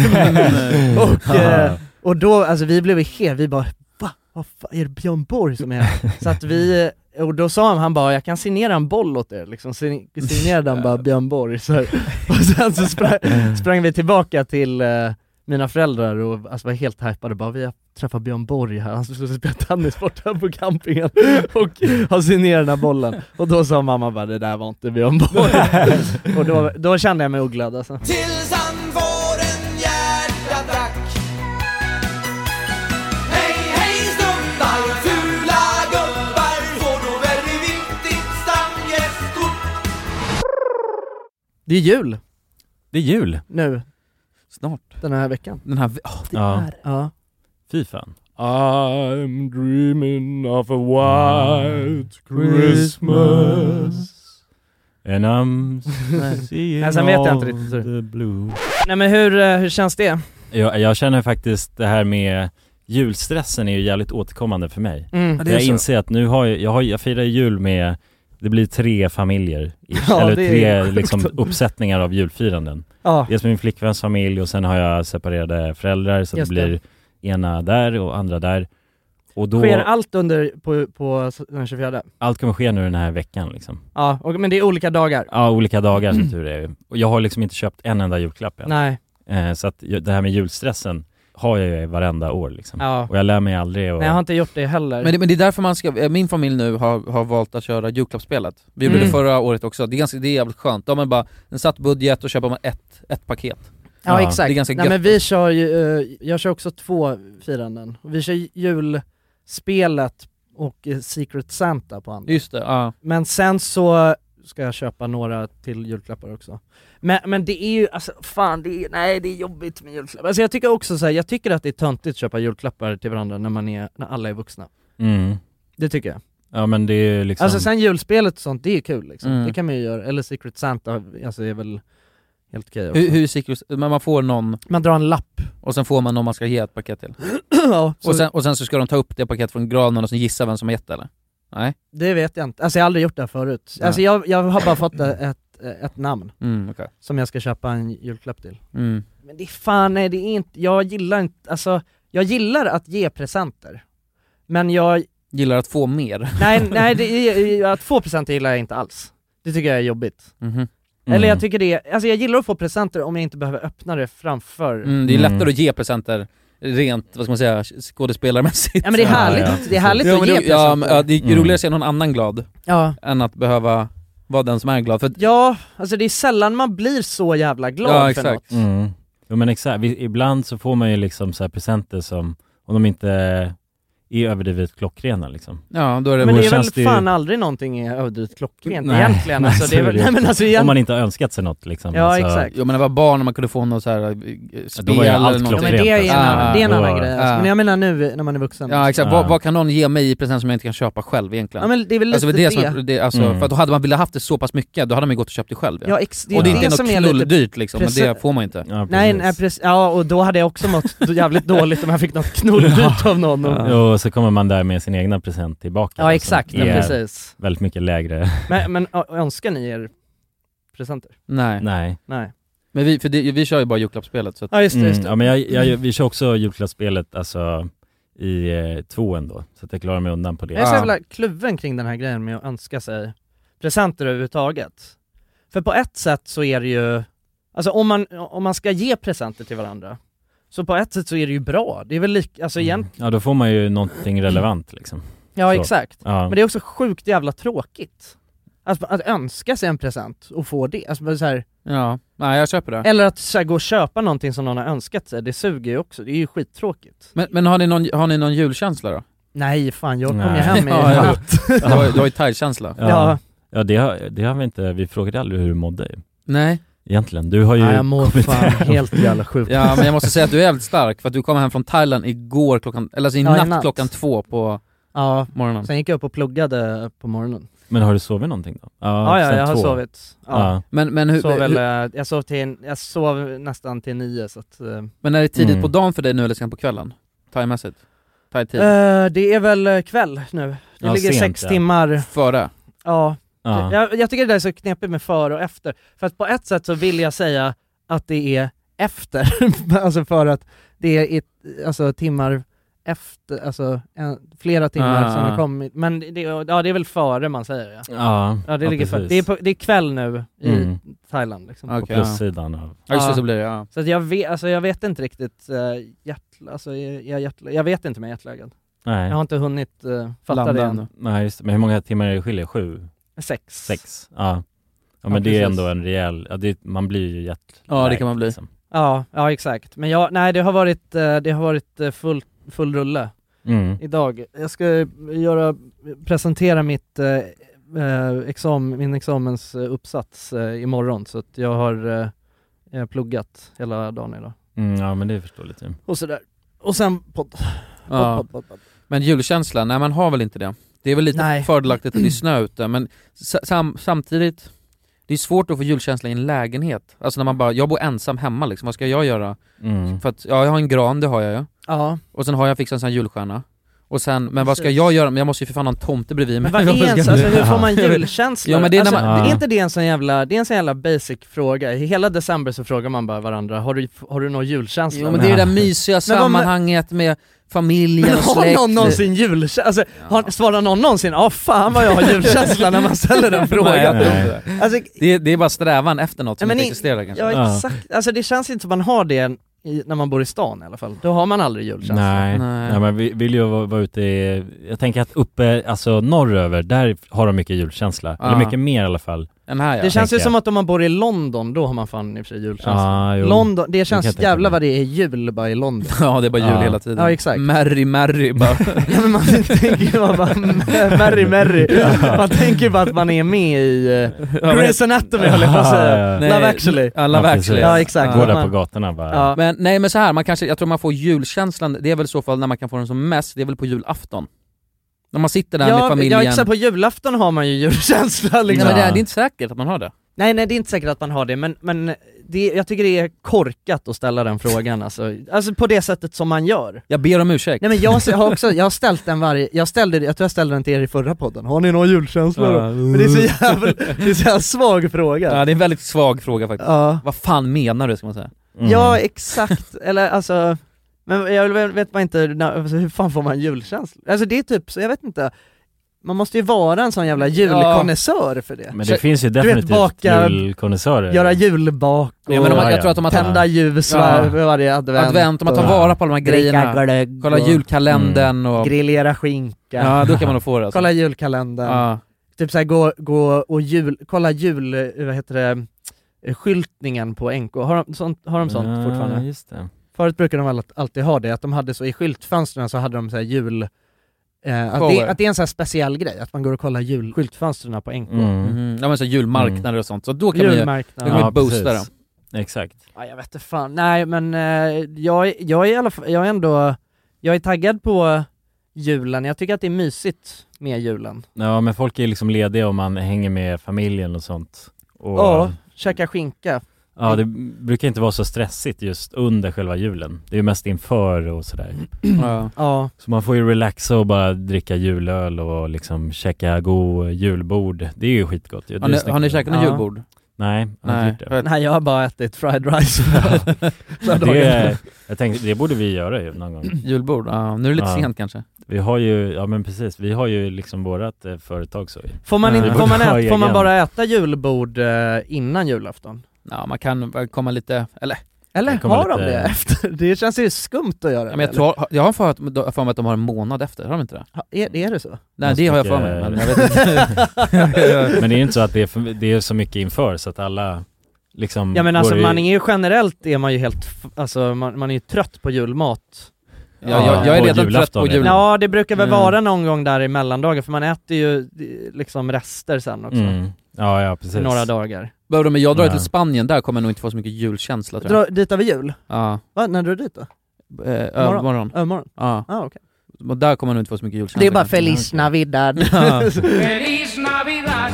och, eh, och då, alltså vi blev helt, vi bara va? Vad fan är det Björn Borg som är här? Så att vi, och då sa han, han bara jag kan signera en boll åt er liksom, Sign- signerade han bara Björn Borg så här. Och sen så sprang, sprang vi tillbaka till eh, mina föräldrar och alltså, var helt hypade, bara vi har träffat Björn Borg här, han skulle spela tennis borta på campingen och ha signerat den här bollen. Och då sa mamma bara, det där var inte Björn Borg. Och då, då kände jag mig oglad alltså. Tills han får en hjärtattack. Hej, hej stumbar, fula gubbar, får då väldigt viktigt stamgästkort. Det är jul Det är jul. nu, Snart. den här veckan. Den här... Oh, det Ja. är... Ja. Fy fan. I'm dreaming of a white Christmas. And I'm Nej. seeing Nej, sen vet jag inte all riktigt hur. the blue. Nej men hur, eh, hur känns det? Jag, jag känner faktiskt det här med julstressen är ju jävligt återkommande för mig. Mm. det är Jag så. inser att nu har jag, jag, har, jag firar jul med, det blir tre familjer, Ja, eller det är tre sjukt. liksom, uppsättningar av julfiranden. Ja. Dels med min flickväns familj och sen har jag separerade föräldrar så Just det det. blir ena där och andra där. Och då, Sker allt under på, på den tjugofjärde? allt kommer ske nu den här veckan liksom. Ja, och, men det är olika dagar? Ja, olika dagar som tur är. Och jag har liksom inte köpt en enda julklapp än. Nej. Eh, så att ju- det här med julstressen har jag ju varenda år liksom. Ja. Och jag lär mig aldrig och... Nej jag har inte gjort det heller. Men det, men det är därför man ska, min familj nu har, har valt att köra julklappsspelet. Vi gjorde Mm. det förra året också, det är, ganska, det är jävligt skönt. Då har man bara en satt budget och köper man ett, ett paket. Ja, Ja, exakt. det är ganska Nej gött. men vi kör ju, eh, jag kör också två firanden. Vi kör julspelet och eh, Secret Santa på andra. Just det, ja. Men sen så ska jag köpa några till julklappar också. Men, men det är ju, alltså fan, det är, nej det är jobbigt med julklappar. Alltså jag tycker också så här, jag tycker att det är töntigt att köpa julklappar till varandra när man är, när alla är vuxna. Mm. Det tycker jag. Ja men det är liksom... Alltså sen julspelet och sånt, det är kul liksom. Mm. Det kan man ju göra, eller Secret Santa, alltså är väl helt okej också. Hur, hur secret, men man får någon Man drar en lapp. och sen får man någon man ska ge ett paket till. Ja, så Och sen, och sen så ska de ta upp det paketet från granen och sen gissa vem som har gett eller? Nej? det vet jag inte. Alltså jag har aldrig gjort det här förut. Nej. Alltså jag, jag har bara fått ett, ett namn Mm, okej. som jag ska köpa en julklapp till. Mm. Men det är fan, nej det är inte, jag gillar inte, alltså jag gillar att ge presenter. Men jag, Gillar att få mer. nej, nej det är, att få presenter gillar jag inte alls. Det tycker jag är jobbigt. Mhm. Mm. Eller jag tycker det är, alltså jag gillar att få presenter om jag inte behöver öppna det framför. Mm, det är Mm. lättare att ge presenter rent, vad ska man säga, skådespelarmässigt. Ja men det är Ja, härligt, ja, det är härligt Ja, att men ge det, presenter. ja, men, ja, det är Mm. roligare att se någon annan glad Ja. än att behöva vara den som är glad. För, Ja, alltså det är sällan man blir så jävla glad Ja, för exakt. något. Mm. Jo men exakt, Vi, ibland så får man ju liksom så här presenter som, om de inte är överdrivet klockrena liksom. Ja, då är det Men det är väl känns det ju- fan aldrig någonting är överdrivet klockrent Nej, egentligen. nej, Alltså, så det är är väl, det nej, men inte. alltså, igen... Om man inte har önskat sig något liksom. Ja, alltså, exakt. Jo, men det var barn och man kunde få något så här eh, spel då var ju allt eller någonting. Ja, men klockrent. det är en, alltså. annan, det är en då- annan grej. Alltså. Ja. Men jag menar nu när man är vuxen. Ja, exakt. Ja. Vad, vad kan någon ge mig i present som jag inte kan köpa själv egentligen? Ja, men det är väl lite alltså, det är det. som, det, alltså, Mm. För att då hade man velat haft det så pass mycket, då hade man ju gått och köpt det själv. Ja. Ja, ex, det är och det är det inte som något är lite... knulldyrt liksom, men presen- det får man ju inte. Ja, Nej, precis. nej precis. Ja, och då hade jag också mått jävligt dåligt om jag fick något knulldyrt av någon. Och... Jo, och så kommer man där med sin egna present tillbaka. Ja, exakt. som Ja, är precis. väldigt mycket lägre. Men, men ö- önskar ni er presenter? Nej. Nej. Nej. Men vi, för det, vi kör ju bara julklappsspelet så att, Ja, just det. Just Mm, det. ja, men jag, jag, vi kör också julklappsspelet alltså, i eh, två ändå, så att jag klarar mig undan på det. Jag är så Ja. jävla kluven kring den här grejen med att önska sig presenter överhuvudtaget. För på ett sätt så är det ju, alltså om man, om man ska ge presenter till varandra, så på ett sätt så är det ju bra. Det är väl lik, alltså igen, Mm. Ja, då får man ju någonting relevant liksom. ja Så. exakt. Ja. Men det är också sjukt jävla tråkigt. Alltså att önska sig en present och få det. Alltså så här, ja, nej jag köper det. eller att så här, gå och köpa någonting som någon har önskat sig, det suger ju också. Det är ju skittråkigt. Men, men har, ni någon, har ni någon julkänsla då? Nej fan, jag kom ju Nej. hem i Ja, ja. natt. Du har, du har ju thai-känsla. Ja, Ja. ja det, har, det har vi inte, vi frågade aldrig hur du mådde Nej. egentligen. Du har ju Ja, jag mår kommit fan hem. helt jävla sjukt. Ja, men jag måste säga att du är jävligt stark, för att du kom hem från Thailand igår klockan, eller alltså i Ja, i natt, natt. klockan två på Ja, morgonen. sen gick jag upp och pluggade på morgonen. Men har du sovit någonting då? Ja, ja, sen jag har två. sovit. Ja. Ja. Men, men, hur, Sov väl, hur, eh, jag, sov till en, jag sov nästan till nio så att... eh, men är det tidigt Mm. på dagen för dig nu eller sen på kvällen? Thai-mässigt? Thai-tid? eh, det är väl eh, kväll nu. Det Ja, ligger sent, sex ja. timmar. Före? Ja. Ja. Jag, jag tycker det där är så knepigt med före och efter. För att på ett sätt så vill jag säga att det är efter. Alltså för att det är ett, alltså timmar efter, alltså en, flera timmar Ah. som har kommit. Men det, ja, det är väl före man säger ja. Ja, Ja, det, ja, ligger för, precis. det, är på, det är kväll nu i Mm. Thailand liksom. Okej, På ja. plussidan av... Ja, just det, Ja. så blir det, ja. Så att jag, vet, alltså jag vet inte riktigt, uh, jetla, alltså, jag, jag, jetla, jag vet inte med jetlagen. Nej. Jag har inte hunnit uh, fatta Landa det ändå. än. Nej, just det. Men hur många timmar är det skiljer? Sju? Sex. Sex? Ja. Ja, men Ja, det är precis. ändå en rejäl... Ja, det, man blir ju jätte... Ja, det kan man bli. Liksom. Ja, ja exakt. Men jag, nej det har varit, uh, det har varit uh, full, full rulle Mm. idag. Jag ska göra, presentera mitt uh, uh, exam, min examens uh, uppsats uh, imorgon. Så att jag har uh, jag har pluggat hela dagen idag. Mm, ja, men det förstår lite. Och sådär. Och sen podd. Ja. Podd, podd, podd. Men julkänsla, nej man har väl inte det. Det är väl lite Nej. fördelaktigt att det är snö ute, men sam- samtidigt, det är svårt att få julkänsla i en lägenhet. Alltså när man bara, jag bor ensam hemma liksom, vad ska jag göra? Mm. För att, ja jag har en gran, det har jag ju. Ja. Och sen har jag fixat en sån här julstjärna. Och sen, men vad ska Precis. jag göra? Men jag måste ju för fan ha en tomte bredvid mig. Men vad är ens, alltså hur får man julkänsla? Ja, men det är när alltså, man- är Ja. inte det en sån jävla, det är en sån jävla basic fråga. I hela december så frågar man bara varandra, har du, har du någon julkänsla? Jo men det är det där mysiga Men vad med- sammanhanget med familjen Men och har släkt. någon någonsin julkänsla? Alltså, har, svarar någon någonsin, ja fan vad jag har julkänsla när man ställer den Nej, frågan? jag tror inte det. Alltså, Det, är- det är bara strävan efter något som men inte i- existerar kanske. ja Ja. exakt, alltså det känns inte som man har det i, när man bor i stan i alla fall. Då har man aldrig julkänsla. Nej. Nej. Nej, men vi vill ju vara, vara ute i... Jag tänker att uppe, alltså norröver, där har de mycket julkänsla. Ja. Eller mycket mer i alla fall. Den här ja. Det känns ju tänker som jag. att om man bor i London, då har man fan i och för sig julkänsla. Ah, jo. London, det kan känns jag tänka jävla mig. vad det är jul bara i London. Ja det är bara jul Ja. hela tiden. Ja, exakt. Merry merry bara. Ja men man tänker bara, bara Merry Merry. Man tänker bara att man är med i uh, Grey's Anatomy höll jag på att säga. Ja, ja. Nej, Love actually. Ja, Love Ja, actually. precis. Ja, exakt. Gå där Man- på gatorna bara. Ja. Men nej men så här, man kanske, jag tror man får julkänslan, det är väl i så fall när man kan få den som mest, det är väl på julafton. När man sitter där med Ja, familjen. ja exakt, på julafton har man ju julkänsla liksom. Nej, men det, är, Ja. det är inte säkert att man har det. Nej nej det är inte säkert att man har det, men, men det, jag tycker det är korkat att ställa den frågan alltså. Alltså på det sättet som man gör. Jag ber om ursäkt. Nej men jag har också, jag har ställt den varje, jag ställde, jag tror jag ställde den till er i förra podden. Har ni någon julkänsla då? Ja. Men det är så jävla, det är så jävla svag fråga. Ja det är en väldigt svag fråga faktiskt. Ja. Vad fan menar du ska man säga? Mm. Ja exakt, eller alltså, men jag vet, vet man inte, när, alltså, hur fan får man julkänsla? Alltså det är typ så, jag vet inte, man måste ju vara en sån jävla julkonnässör för det. Men det Så- finns ju vet, definitivt baka- julkonnässörer. Göra julbak och Ja, men om man, Ja, jag tror att om man tar tända ljus Ja. var, varje advent, advent, om man tar och vara på alla de här dricka grejerna, glögg kolla och julkalendern och... grillera skinka, Ja då kan man nog få det alltså. kolla julkalendern, Ja. typ såhär gå, gå och jul, kolla jul, eh, vad heter det, eh, skyltningen på N K, har de sånt, har de sånt Ja, fortfarande? just det. Förut brukade de all- alltid ha det, att de hade så i skyltfönstren så hade de så här jul, Eh, att, det, att det är en sån här speciell grej, att man går och kollar julskyltfönstren på N K. Mm. Mm. Ja men så julmarknader mm. och sånt, så då kan julmarknader. man ju boosta dem. Exakt. Ja, jag vet inte fan. Nej men eh, jag, jag är i alla fall, jag är ändå, jag är taggad på julen. Jag tycker att det är mysigt med julen. Ja, men folk är liksom lediga om man hänger med familjen och sånt. Och, ja, käka skinka. Ja, det brukar inte vara så stressigt just under själva julen. Det är ju mest inför och sådär. Ja. Ja. Så man får ju relaxa och bara dricka julöl och liksom käka god julbord. Det är ju skitgott. Har ni, har ni käkat någon ja. julbord? Nej, jag har Nej. inte det. Nej, jag har bara ätit fried rice. Ja. det, är, jag tänkte, det borde vi göra ju någon gång. Julbord, ja. Nu är det lite ja. sent kanske. Vi har ju, ja men precis, vi har ju liksom vårat eh, företag så. Får man, in, får man, ät, får man bara äta julbord eh, innan julafton? Ja, man kan komma lite, eller... Eller har de lite... det efter? Det känns ju skumt att göra. Ja, men jag, tror, jag har för, för mig att de har en månad efter, har de inte det? Ha, är, är det så? Nej, det har jag för mig, men jag vet inte. Men det är inte så att det är, för, det är så mycket inför så att alla liksom... Ja men alltså i... man är ju generellt, är man ju helt, alltså man, man är ju trött på julmat. Ja, ja, jag, jag är redan trött på jul. Ja, det brukar väl mm. vara någon gång där i mellandagar, för man äter ju liksom rester sen också. Mm. Ja, ja, precis. Några dagar. Men jag drar ja. till Spanien, där kommer jag nog inte få så mycket julkänsla tror jag. Dra dit över jul? Ja. Va? När drar du dit då? Eh, Övermorgon. Övermorgon? Ja. Ah, okej. Okay. Och där kommer jag nog inte få så mycket julkänsla. Det är bara Feliz Navidad. Ja. Feliz Navidad.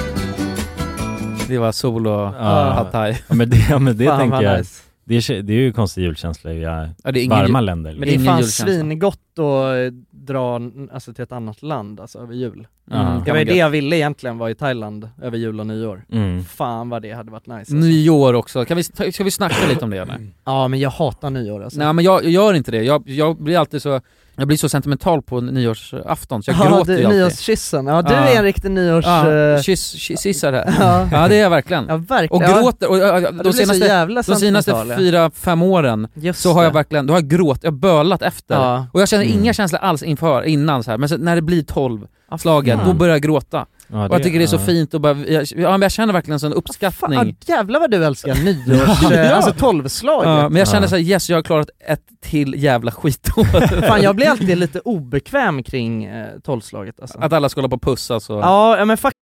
Det var sol och ja. hattaj. Ja, men det, ja, men det tänker jag. Nice. Det är, det är ju konstig julkänsla i ja, varma jul. länder. Men det är fan svingott att dra alltså, till ett annat land alltså, över jul. Mm. Det var ju det jag ville egentligen, var i Thailand över jul och nyår. Mm. Fan vad det hade varit nice. Alltså. Nyår också. Kan vi, ska vi snacka lite om det eller? Ja, men jag hatar nyår alltså. Nej, men jag, jag gör inte det. Jag, jag blir alltid så... Jag blir så sentimental på nyårsafton, så jag ja, gråter du, ju alltid. Nyårskyssen. Ja, du ja. är en riktig nyårs... Ja, kyss, kyssar här. Ja. ja, det är jag verkligen. Ja, verkligen. Och gråter. Och, och, ja, de senaste, de senaste fyra, fem åren Just så har jag verkligen, då har jag gråt, jag har bölat efter. Ja. Och jag känner mm. inga känslor alls inför, innan så här. Men så, när det blir tolv slagen, då börjar jag gråta. Ja, det, och jag tycker det är så ja. fint och bara, jag, ja, jag känner verkligen en sån uppskattning. Fan, jävlar vad du älskar nyårs, ja. alltså tolvslag. Ja, men jag känner så här, yes, jag har klarat ett till jävla skitår. Fan, jag blir alltid lite obekväm kring eh, tolvslaget alltså. Att alla ska hålla på och pussa så. Ja, men fuck.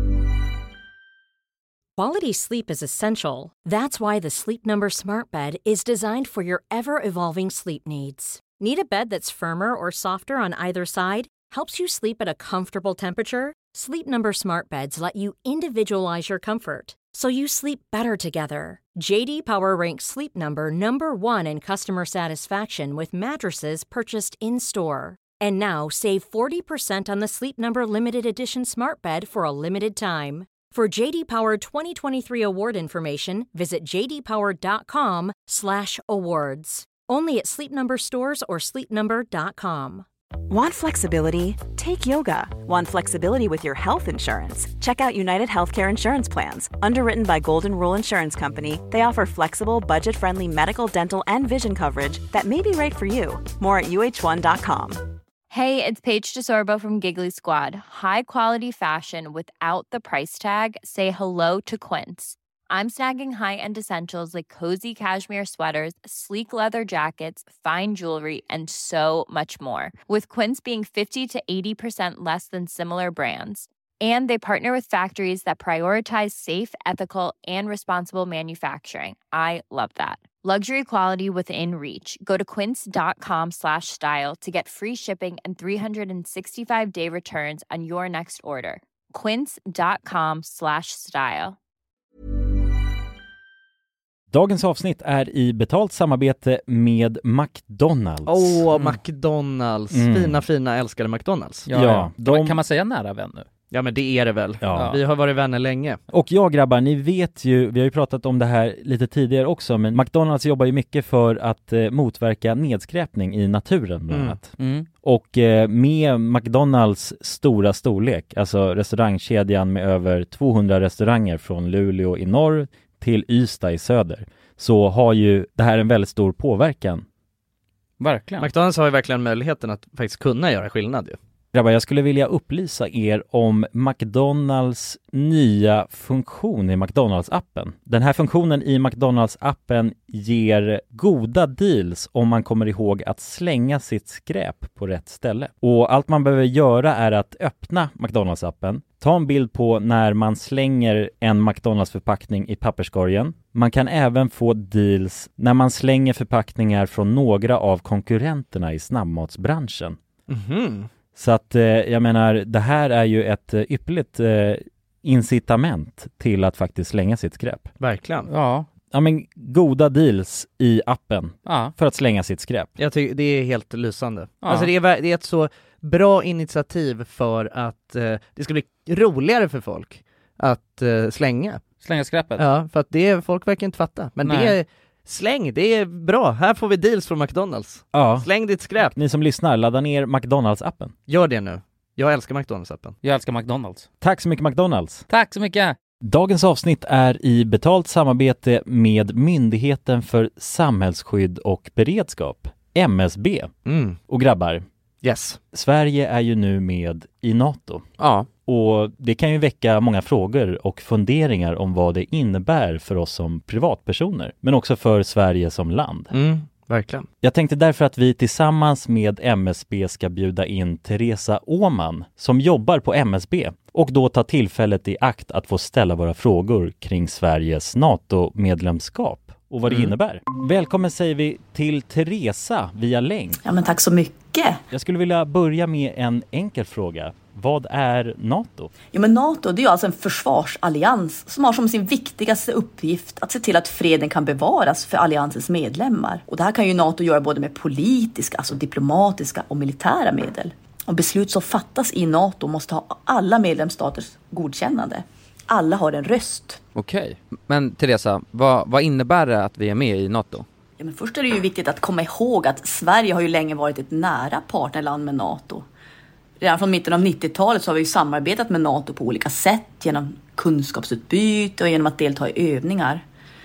Quality sleep is essential. That's why the Sleep Number Smart Bed is designed for your ever-evolving sleep needs. Need a bed that's firmer or softer on either side? Helps you sleep at a comfortable temperature? Sleep Number Smart Beds let you individualize your comfort, so you sleep better together. J D Power ranks Sleep Number number one in customer satisfaction with mattresses purchased in-store. And now, save forty percent on the Sleep Number Limited Edition Smart Bed for a limited time. For J D Power twenty twenty-three award information, visit j d power dot com slash awards. Only at Sleep Number stores or sleep number dot com. Want flexibility? Take yoga. Want flexibility with your health insurance? Check out United Healthcare Insurance Plans. Underwritten by Golden Rule Insurance Company, they offer flexible, budget-friendly medical, dental, and vision coverage that may be right for you. More at u h one dot com. Hey, it's Paige DeSorbo from Giggly Squad. High quality fashion without the price tag. Say hello to Quince. I'm snagging high-end essentials like cozy cashmere sweaters, sleek leather jackets, fine jewelry, and so much more. With Quince being fifty to eighty percent less than similar brands. And they partner with factories that prioritize safe, ethical, and responsible manufacturing. I love that. Luxury quality within reach. Go to quince dot com slash style to get free shipping and three sixty-five day returns on your next order. quince dot com slash style. Dagens avsnitt är i betalt samarbete med McDonalds. Åh, oh, McDonalds. Mm. Fina, fina, älskade McDonalds. Ja, ja. De... Kan man säga nära vän nu? Ja, men det är det väl. Ja. Vi har varit vänner länge. Och ja, grabbar, ni vet ju, vi har ju pratat om det här lite tidigare också, men McDonalds jobbar ju mycket för att eh, motverka nedskräpning i naturen bland annat. Mm. Mm. Och eh, med McDonalds stora storlek, alltså restaurangkedjan med över tvåhundra restauranger från Luleå i norr till Ystad i söder, så har ju det här en väldigt stor påverkan. Verkligen. McDonalds har ju verkligen möjligheten att faktiskt kunna göra skillnad ju. Grabbar, jag skulle vilja upplysa er om McDonalds nya funktion i McDonalds-appen. Den här funktionen i McDonalds-appen ger goda deals om man kommer ihåg att slänga sitt skräp på rätt ställe. Och allt man behöver göra är att öppna McDonalds-appen, ta en bild på när man slänger en McDonalds-förpackning i papperskorgen. Man kan även få deals när man slänger förpackningar från några av konkurrenterna i snabbmatsbranschen. Mhm. Så att eh, jag menar, det här är ju ett eh, ypperligt eh, incitament till att faktiskt slänga sitt skräp. Verkligen. Ja. Ja, men goda deals i appen Ja. för att slänga sitt skräp. Jag tycker det är helt lysande. Ja. Alltså det är, ver- det är ett så bra initiativ för att eh, det ska bli roligare för folk att eh, slänga. Slänga skräpet? Ja, för att det är, folk verkar inte fatta. Men Nej. det är, släng, det är bra. Här får vi deals från McDonalds. Ja. Släng ditt skräp. Ni som lyssnar, ladda ner McDonalds-appen. Gör det nu. Jag älskar McDonalds-appen. Jag älskar McDonalds. Tack så mycket McDonalds. Tack så mycket. Dagens avsnitt är i betalt samarbete med Myndigheten för samhällsskydd och beredskap, M S B. Mm. Och grabbar, Yes. Sverige är ju nu med i NATO. Ja. Och det kan ju väcka många frågor och funderingar om vad det innebär för oss som privatpersoner, men också för Sverige som land. Mm, verkligen. Jag tänkte därför att vi tillsammans med M S B ska bjuda in Teresa Åman som jobbar på M S B och då ta tillfället i akt att få ställa våra frågor kring Sveriges NATO-medlemskap och vad det Mm. innebär. Välkommen säger vi till Teresa via länk. Ja, men tack så mycket. Jag skulle vilja börja med en enkel fråga. Vad är NATO? Ja, men NATO, det är ju alltså en försvarsallians som har som sin viktigaste uppgift att se till att freden kan bevaras för alliansens medlemmar. Och det här kan ju NATO göra både med politiska, alltså diplomatiska och militära medel. Och beslut som fattas i NATO måste ha alla medlemsstaters godkännande. Alla har en röst. Okej. Men Teresa, vad, vad innebär det att vi är med i NATO? Ja, men först är det ju viktigt att komma ihåg att Sverige har ju länge varit ett nära partnerland med NATO. Redan från mitten av nittiotalet så har vi ju samarbetat med NATO på olika sätt genom kunskapsutbyte och genom att delta i övningar.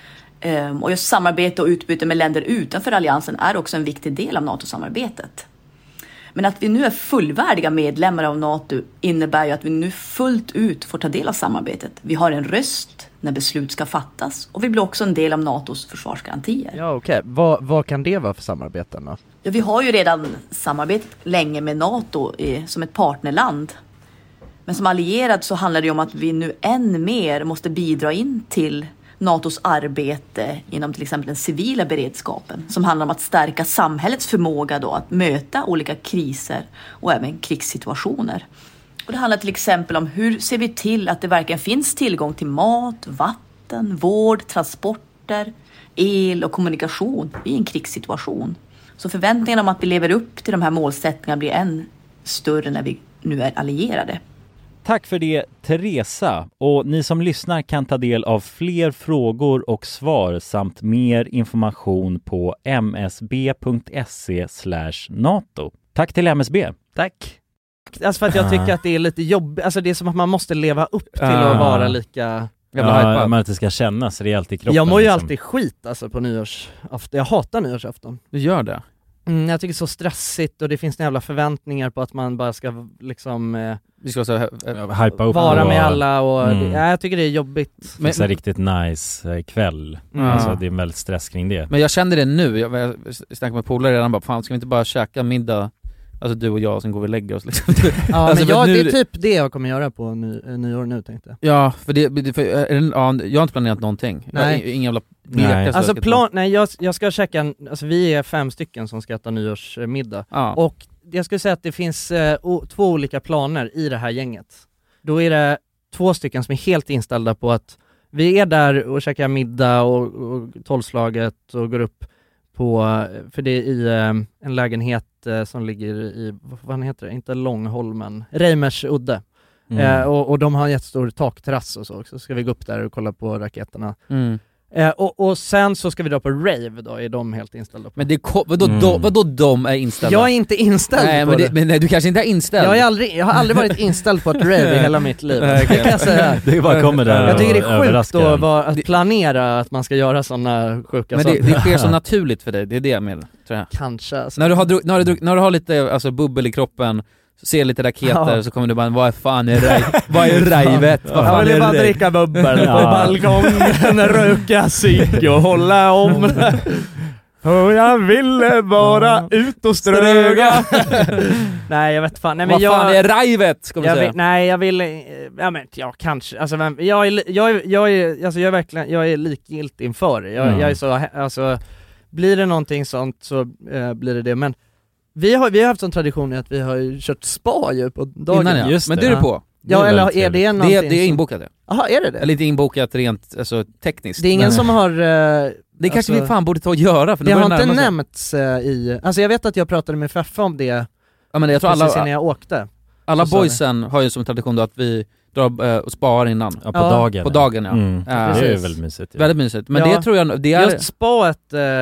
Ehm, och just samarbete och utbyte med länder utanför alliansen är också en viktig del av NATO-samarbetet. Men att vi nu är fullvärdiga medlemmar av NATO innebär ju att vi nu fullt ut får ta del av samarbetet. Vi har en röst när beslut ska fattas och vi blir också en del av NATOs försvarsgarantier. Ja, okej. Okay. Vad, vad kan det vara för samarbeten då? Ja, vi har ju redan samarbetat länge med NATO i, som ett partnerland. Men som allierad så handlar det ju om att vi nu än mer måste bidra in till NATOs arbete inom till exempel den civila beredskapen som handlar om att stärka samhällets förmåga då att möta olika kriser och även krigssituationer. Och det handlar till exempel om hur ser vi till att det verkligen finns tillgång till mat, vatten, vård, transporter, el och kommunikation i en krigssituation. Så förväntningarna om att vi lever upp till de här målsättningarna blir än större när vi nu är allierade. Tack för det, Teresa. Och ni som lyssnar kan ta del av fler frågor och svar samt mer information på msb.se slash NATO. Tack till M S B. Tack. Alltså för att jag tycker att det är lite jobbigt. Alltså det är som att man måste leva upp till att vara lika... Ja, man inte ska kännas rejält i kroppen. Jag mår ju liksom. alltid skit alltså på nyårsafton. Jag hatar nyårsafton. Du gör det? Mm, jag tycker det är så stressigt och det finns jävla förväntningar på att man bara ska liksom eh, vi ska så, äh, hypa upp vara och, med alla och mm. det, ja, jag tycker det är jobbigt. Men det är riktigt nice eh, kväll. Mm. Alltså det är en väldigt stress kring det. Men jag kände det nu. Jag, jag snackade med polare redan bara, fan ska vi inte bara käka middag? Alltså du och jag, sen går vi och lägger oss liksom. Ja, alltså, men jag, nu, det är typ det jag kommer göra på ny, nyår nu tänkte jag. Ja, för det, för, är det, ja, jag har inte planerat någonting. Nej. Jag, ingen jävla nej. Alltså plan, nej jag, jag ska käka en, alltså vi är fem stycken som ska äta nyårsmiddag. Ja. Och jag skulle säga att det finns eh, o, två olika planer i det här gänget. Då är det två stycken som är helt inställda på att vi är där och käkar middag och, och tolvslaget och går upp på, för det är i eh, en lägenhet eh, som ligger i, vad fan heter det? Inte Långholmen, Reimers udde. Mm. Eh, och, och de har en jättestor takterrass och så också. Så ska vi gå upp där och kolla på raketerna. Mm. Eh, och, och sen så ska vi dra på rave då, är de helt inställda på. Men det ko- vadå, mm. då, vadå de är inställda? Jag är inte inställd nej, på men det. det. Men nej, du kanske inte är inställd? Jag, är aldrig, jag har aldrig varit inställd på ett rave i hela mitt liv. Det kan jag säga. Det bara kommer där. Jag tycker det är sjukt då, var, att planera att man ska göra sådana sjuka men saker. Men det, det sker så naturligt för dig, det är det jag menar, tror jag. Kanske. Alltså. När, du har, när, du, när du har lite alltså, bubbel i kroppen, ser lite raketer ja. så kommer du bara, vad fan är raj, vad är rajvet? Vad fan jag vill är bara dricka bubbel ja. på balkongen, röka cigg och hålla om. Och jag ville bara ut och ströga. Nej, jag vet fan. Nej, men vad jag, fan är rajvet, ska vi jag säga? Vill, nej, jag vill... Ja, men ja, kanske. Alltså, men, jag, är, jag, är, jag, är, alltså, jag är verkligen... Jag är likgiltig inför det. Jag, mm. jag är så... Alltså, blir det någonting sånt så äh, blir det det. Men vi har, vi har haft sån tradition att vi har kört spa ju på dagen. Innan, ja. Just men det. det är du på? Ja, eller är det någonting? Det, det är inbokat det. Jaha, är det det? Eller inte inbokat rent alltså, tekniskt. Det är ingen men... som har... Uh, det kanske alltså, vi fan borde ta och göra. För det har inte nämnts uh, i... Alltså jag vet att jag pratade med Feffa om det. Ja, men jag tror alla, precis när jag åkte. Alla boysen har ju som tradition då att vi drar uh, och spar innan. Ja, på ja. dagen. På dagen, ja. Mm. Uh, det är väldigt mysigt. Ja. Väldigt mysigt. Men ja. det tror jag... Det är... Just spaet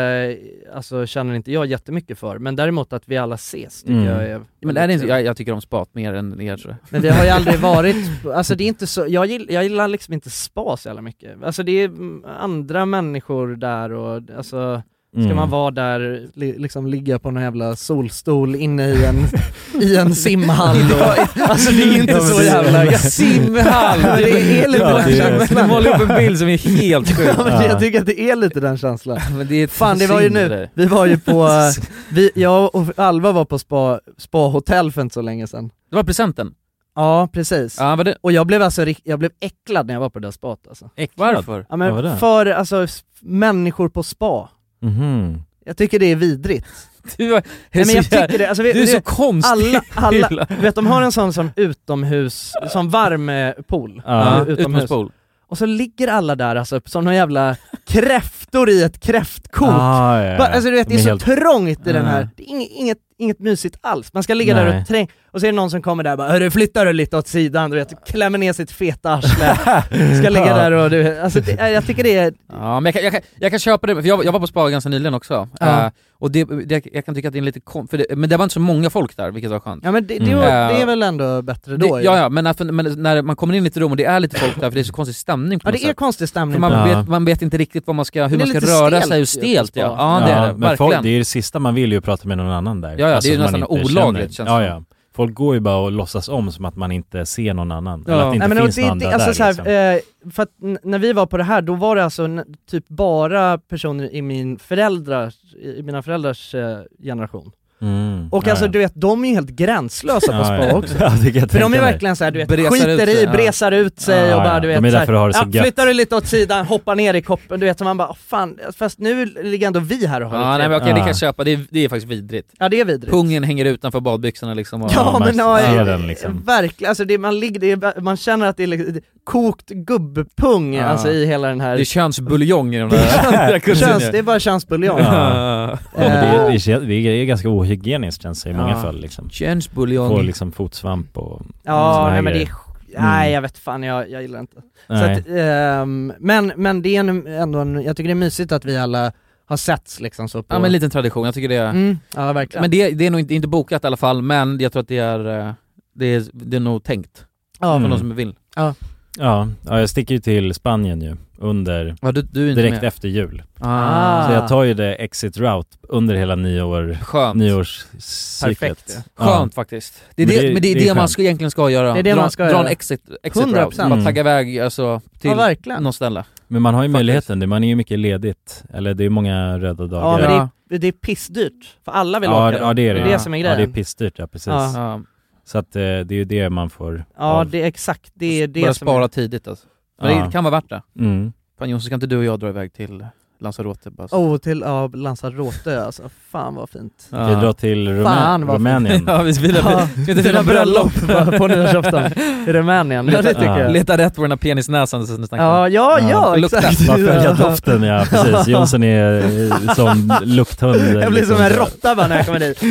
uh, alltså, känner inte jag jättemycket för. Men däremot att vi alla ses tycker mm. jag är... Men är det inte, jag, jag tycker om spat mer än er, tror jag. Men det har ju aldrig varit... Alltså det är inte så... Jag gillar, jag gillar liksom inte spa så jävla mycket. Alltså det är andra människor där och... Alltså... Ska mm. man vara där, li, liksom ligga på någon jävla solstol inne i en, i en simhall och, alltså det är inte ja, så jävla simhall, det är lite ja, den känslan. De håller upp en bild som är helt sjuk. Ja, men jag tycker att det är lite den känslan. Men det är fan, det var ju nu, vi var ju på, vi, jag och Alva var på spa, spa hotell för inte så länge sedan. Det var presenten? Ja, precis. Ja, var det? Och jag blev alltså, jag blev äcklad när jag var på det där spat alltså. Äcklad? Varför? Ja, men för alltså människor på spa. Mm-hmm. Jag tycker det är vidrigt. Du är, Nej, men jag tycker det, alltså, du är vet, så konstig. Alla, alla, vet, de har en sån som utomhus, som varmpool. Ja, utomhuspool. Och så ligger alla där alltså, som några jävla kräftor i ett kräftkok. Ah, ja, ja. Alltså du vet, det är så helt... trångt i ah. den här. Det är inget, inget, inget mysigt alls. Man ska ligga Nej. där och träng. Och så är det någon som kommer där och bara, hörru, flyttar du lite åt sidan, du vet, klämmer ner sitt feta arsle. Ska ligga där och du, alltså det, jag tycker det är... Ja, men jag kan, jag kan, jag kan köpa det, för jag, jag var på spa ganska nyligen också. Ja. Uh, och det, det, jag kan tycka att det är lite kom, för det, men det var inte så många folk där, vilket var skönt. Ja, men det, det, mm. var, det är väl ändå bättre då? Det, ja, ja, men, när, men när man kommer in i ett rum och det är lite folk där, för det är så konstig stämning på Ja, det sätt. är konstig stämning. Man, ja. vet, man vet inte riktigt vad man ska, hur man ska röra stelt, sig, och stelt, ja. Ja, ja, det är det, men verkligen. folk, det är det sista man vill ju prata med någon annan där. Ja, ja, alltså, det är nästan olagligt, känns ja, ja. Folk går ju bara och låtsas om som att man inte ser någon annan. Ja. Eller att det inte Nej, men finns det, någon det, andra alltså, där. Så här, liksom. eh, för att n- när vi var på det här, då var det alltså n- typ bara personer i min föräldrars, i mina föräldrars eh, generation. Mm. Och ja, alltså ja. du vet, de är helt gränslösa på spa ja, också. Ja, för de är verkligen så här, du vet, bresar skiter i, bresar ut sig ja, och bara ja. du vet, de är därför så har det så ja, gött. flyttar du lite åt sidan, hoppar ner i koppen, du vet, så man bara, oh, fan, fast nu ligger ändå vi här och har ja, det nej, men okej, ja. det kan jag köpa, det är, det är faktiskt vidrigt. Ja, det är vidrigt. Pungen hänger utanför badbyxorna liksom. Och, ja, ja, men ja, ja, den, liksom. verkligen, alltså det, man, ligger, det är, man känner att det är liksom, kokt gubbpung ja. alltså i hela den här... Det är könsbuljong i de där Köns, det är bara könsbuljong. Ja. Ja, det, är, det är ganska ohygieniskt, känns det i många ja. fall liksom. Könsbuljong. Får liksom fotsvamp och... Ja, nej, men det är... Nej, jag vet fan, jag, jag gillar inte. Så att, um, men, men det är en, ändå en, jag tycker det är mysigt att vi alla har setts liksom så på... Ja, men en liten tradition, jag tycker det är... Mm, ja, verkligen. Men det, det är nog inte, inte bokat i alla fall, men jag tror att det är, det är, det är nog tänkt. Ja. För mm. någon som vill. Ja. Ja, ja, jag sticker ju till Spanien ju under ja, du, du är inte direkt med. efter jul. Ah. Så jag tar ju det exit route under hela nyår, nyårscyklet. Perfekt. Ja. Skönt faktiskt. Det är det, men det, men det, är det, det man ska, egentligen ska göra. Det är det dra, man ska dra göra. en exit, exit route. Mm. Bara tagga iväg alltså, till ja, någon ställe. Men man har ju faktiskt. möjligheten, man är ju mycket ledigt. Eller det är många röda dagar. Ja, men det är, det är pissdyrt. För alla vill ja, åka. Ja, det är det. Det är det som är grejen. Ja, det är pissdyrt, ja precis. Ja. Så att eh, det är ju det man får. Ja, av. det är exakt. Det är det bara som spara är... tidigt alltså. Men ja. det kan vara värt det. Mm. Fan Jonsson, ska inte du och jag dra iväg till Lanzarote? Bara Åh, oh, till ja, Lanzarote alltså. Fan vad fint. Ja. Vi drar till Rumä- Fan, Rumänien. Ja, vi vill ja, inte fina bröllop på, på nyårsafton i Rumänien. Leta, det tycker ja. jag. Leta rätt på den här penisnäsan som snackar. Ja, ja, ja, ja exakt. Man följer doften, ja precis. Jonsson är som lukthund. Jag blir liksom som en råtta bara när jag kommer dit.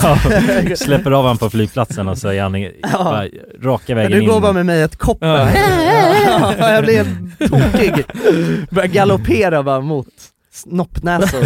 Ja, släpper av han på flygplatsen och så är han ja. bara raka vägen in. Du går in. bara med mig ett kopp. Ja. Ja, jag blir tokig. Börjar galoppera bara mot snoppnäsor.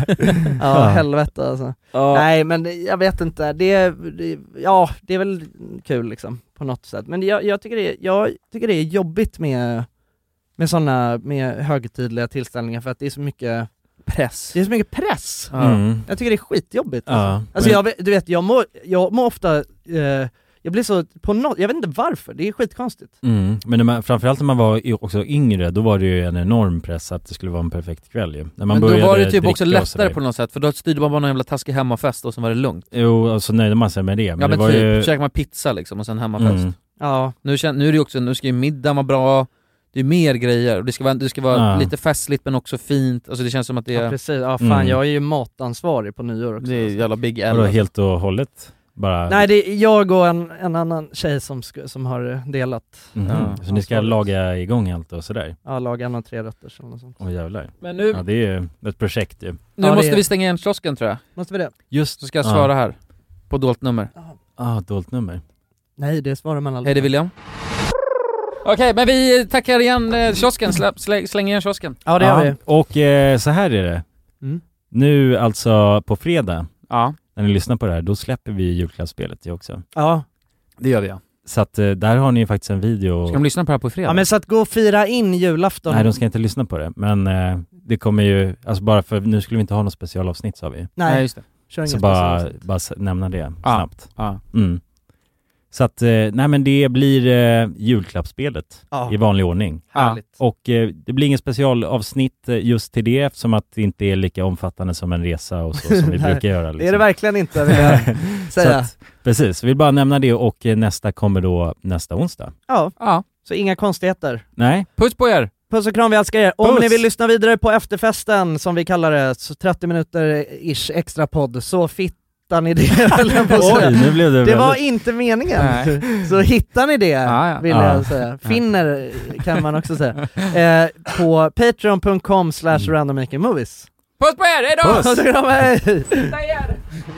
Ja, helvete alltså. Ja. Nej, men jag vet inte. Det är, det, ja, det är väl kul liksom på något sätt. Men jag, jag, tycker, det, jag tycker det är jobbigt med med sådana med högtidliga tillställningar för att det är så mycket press. Det är så mycket press. Mm. Jag tycker det är skitjobbigt. Ja. Alltså, alltså jag, du vet, jag mår, jag mår ofta, eh, jag blir så på något, jag vet inte varför, det är skitkonstigt. Mm. Men när man, framförallt när man var också yngre, då var det ju en enorm press att det skulle vara en perfekt kväll ju. När man Men då var det typ också lättare på på något sätt, för då styrde man bara någon jävla taskig hemmafest och så var det lugnt. Jo, och så nöjde man sig med det. Men ja det men var typ, ju... käkar man pizza liksom och sen hemmafest. Mm. Ja. Nu, kän- nu är det också, nu ska ju middagen vara bra, det är mer grejer och det ska vara, det ska vara Ja. lite festligt men också fint, alltså det känns som att det är... Ja precis, ja fan Mm. jag är ju matansvarig på nyår också. Det är jävla big L. Vadå, helt och hållet? Bara... Nej, det är jag och en, en annan tjej som, sk- som har delat. Mm. Ja, Så ni ska laga igång allt och sådär? Ja, laga en och tre rätter eller något sånt. Åh jävlar. Men nu... Ja, det är ju ett projekt ju. Nu Ja, måste det är- vi stänga igen kiosken tror jag. Måste vi det? Just Så ska jag svara här. På dolt nummer. Ja, ah, dolt nummer. Nej, det svarar man aldrig. Hej det William. Okej, men vi tackar igen eh, kiosken, Slä, slä, släng igen kiosken. Ja, det gör vi. Och eh, så här är det. Mm. Nu alltså på fredag, Ja, när ni lyssnar på det här, då släpper vi julklappsspelet det också. Ja. det gör vi ja. Så att eh, där har ni faktiskt en video. Ska de lyssna på det här på fredag? Ja, men så att gå och fira in julafton. Nej, de ska inte lyssna på det. Men eh, det kommer ju, alltså bara för nu skulle vi inte ha något specialavsnitt sa vi. Nej, Nej just det. kör Så inget bara, speciellt. bara s- nämna det Ja. snabbt. Ja. Mm. Så att, eh, nej men det blir eh, julklappsspelet Ja. i vanlig ordning. Härligt. Och eh, det blir ingen specialavsnitt eh, just till det eftersom att det inte är lika omfattande som en resa och så som vi Nej, brukar göra. Liksom. Det är det verkligen inte, vill jag Så säga. att, precis, vi vill bara nämna det och eh, nästa kommer då nästa onsdag. Ja, Ja. så inga konstigheter. Nej, Puss på er! Puss och kram, vi älskar er. Om Puss. ni vill lyssna vidare på efterfesten, som vi kallar det, så trettio minuter ish extra podd, så fittar ni det. höll jag på att säga. oj, nu blev det Det väldigt... var inte meningen. Nej. Så hittar ni det, Ja, ja. vill Ja. jag säga. Finner kan man också säga. Eh, på patreon dot com slash randommakingmovies. Puss på er, hejdå! Puss. Puss och kram, hej! Hitta er!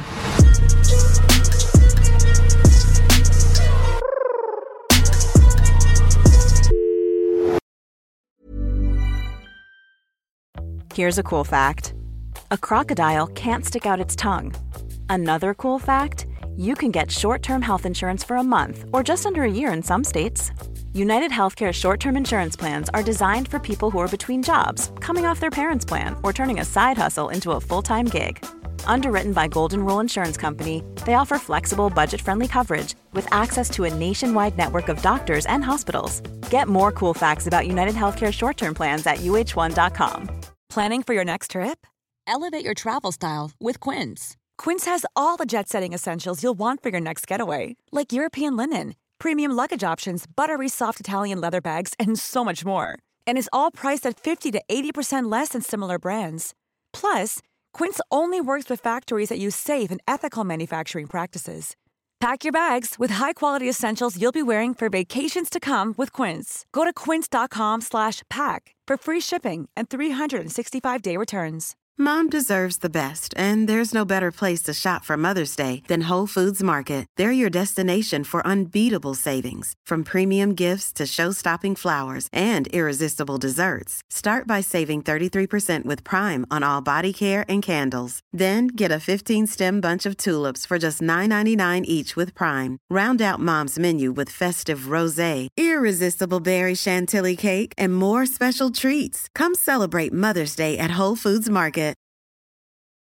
Here's a cool fact. A crocodile can't stick out its tongue. Another cool fact, you can get short-term health insurance for a month or just under a year in some states. United Healthcare short-term insurance plans are designed for people who are between jobs, coming off their parents' plan, or turning a side hustle into a full-time gig. Underwritten by Golden Rule Insurance Company, they offer flexible, budget-friendly coverage with access to a nationwide network of doctors and hospitals. Get more cool facts about United Healthcare short-term plans at U H one dot com. Planning for your next trip? Elevate your travel style with Quince. Quince has all the jet-setting essentials you'll want for your next getaway, like European linen, premium luggage options, buttery soft Italian leather bags, and so much more. And is all priced at fifty to eighty percent less than similar brands. Plus, Quince only works with factories that use safe and ethical manufacturing practices. Pack your bags with high-quality essentials you'll be wearing for vacations to come with Quince. Go to quince dot com slash pack for free shipping and three sixty-five day returns. Mom deserves the best, and there's no better place to shop for Mother's Day than Whole Foods Market. They're your destination for unbeatable savings, from premium gifts to show-stopping flowers and irresistible desserts. Start by saving thirty-three percent with Prime on all body care and candles. Then get a fifteen-stem bunch of tulips for just nine ninety-nine each with Prime. Round out Mom's menu with festive rosé, irresistible berry chantilly cake, and more special treats. Come celebrate Mother's Day at Whole Foods Market.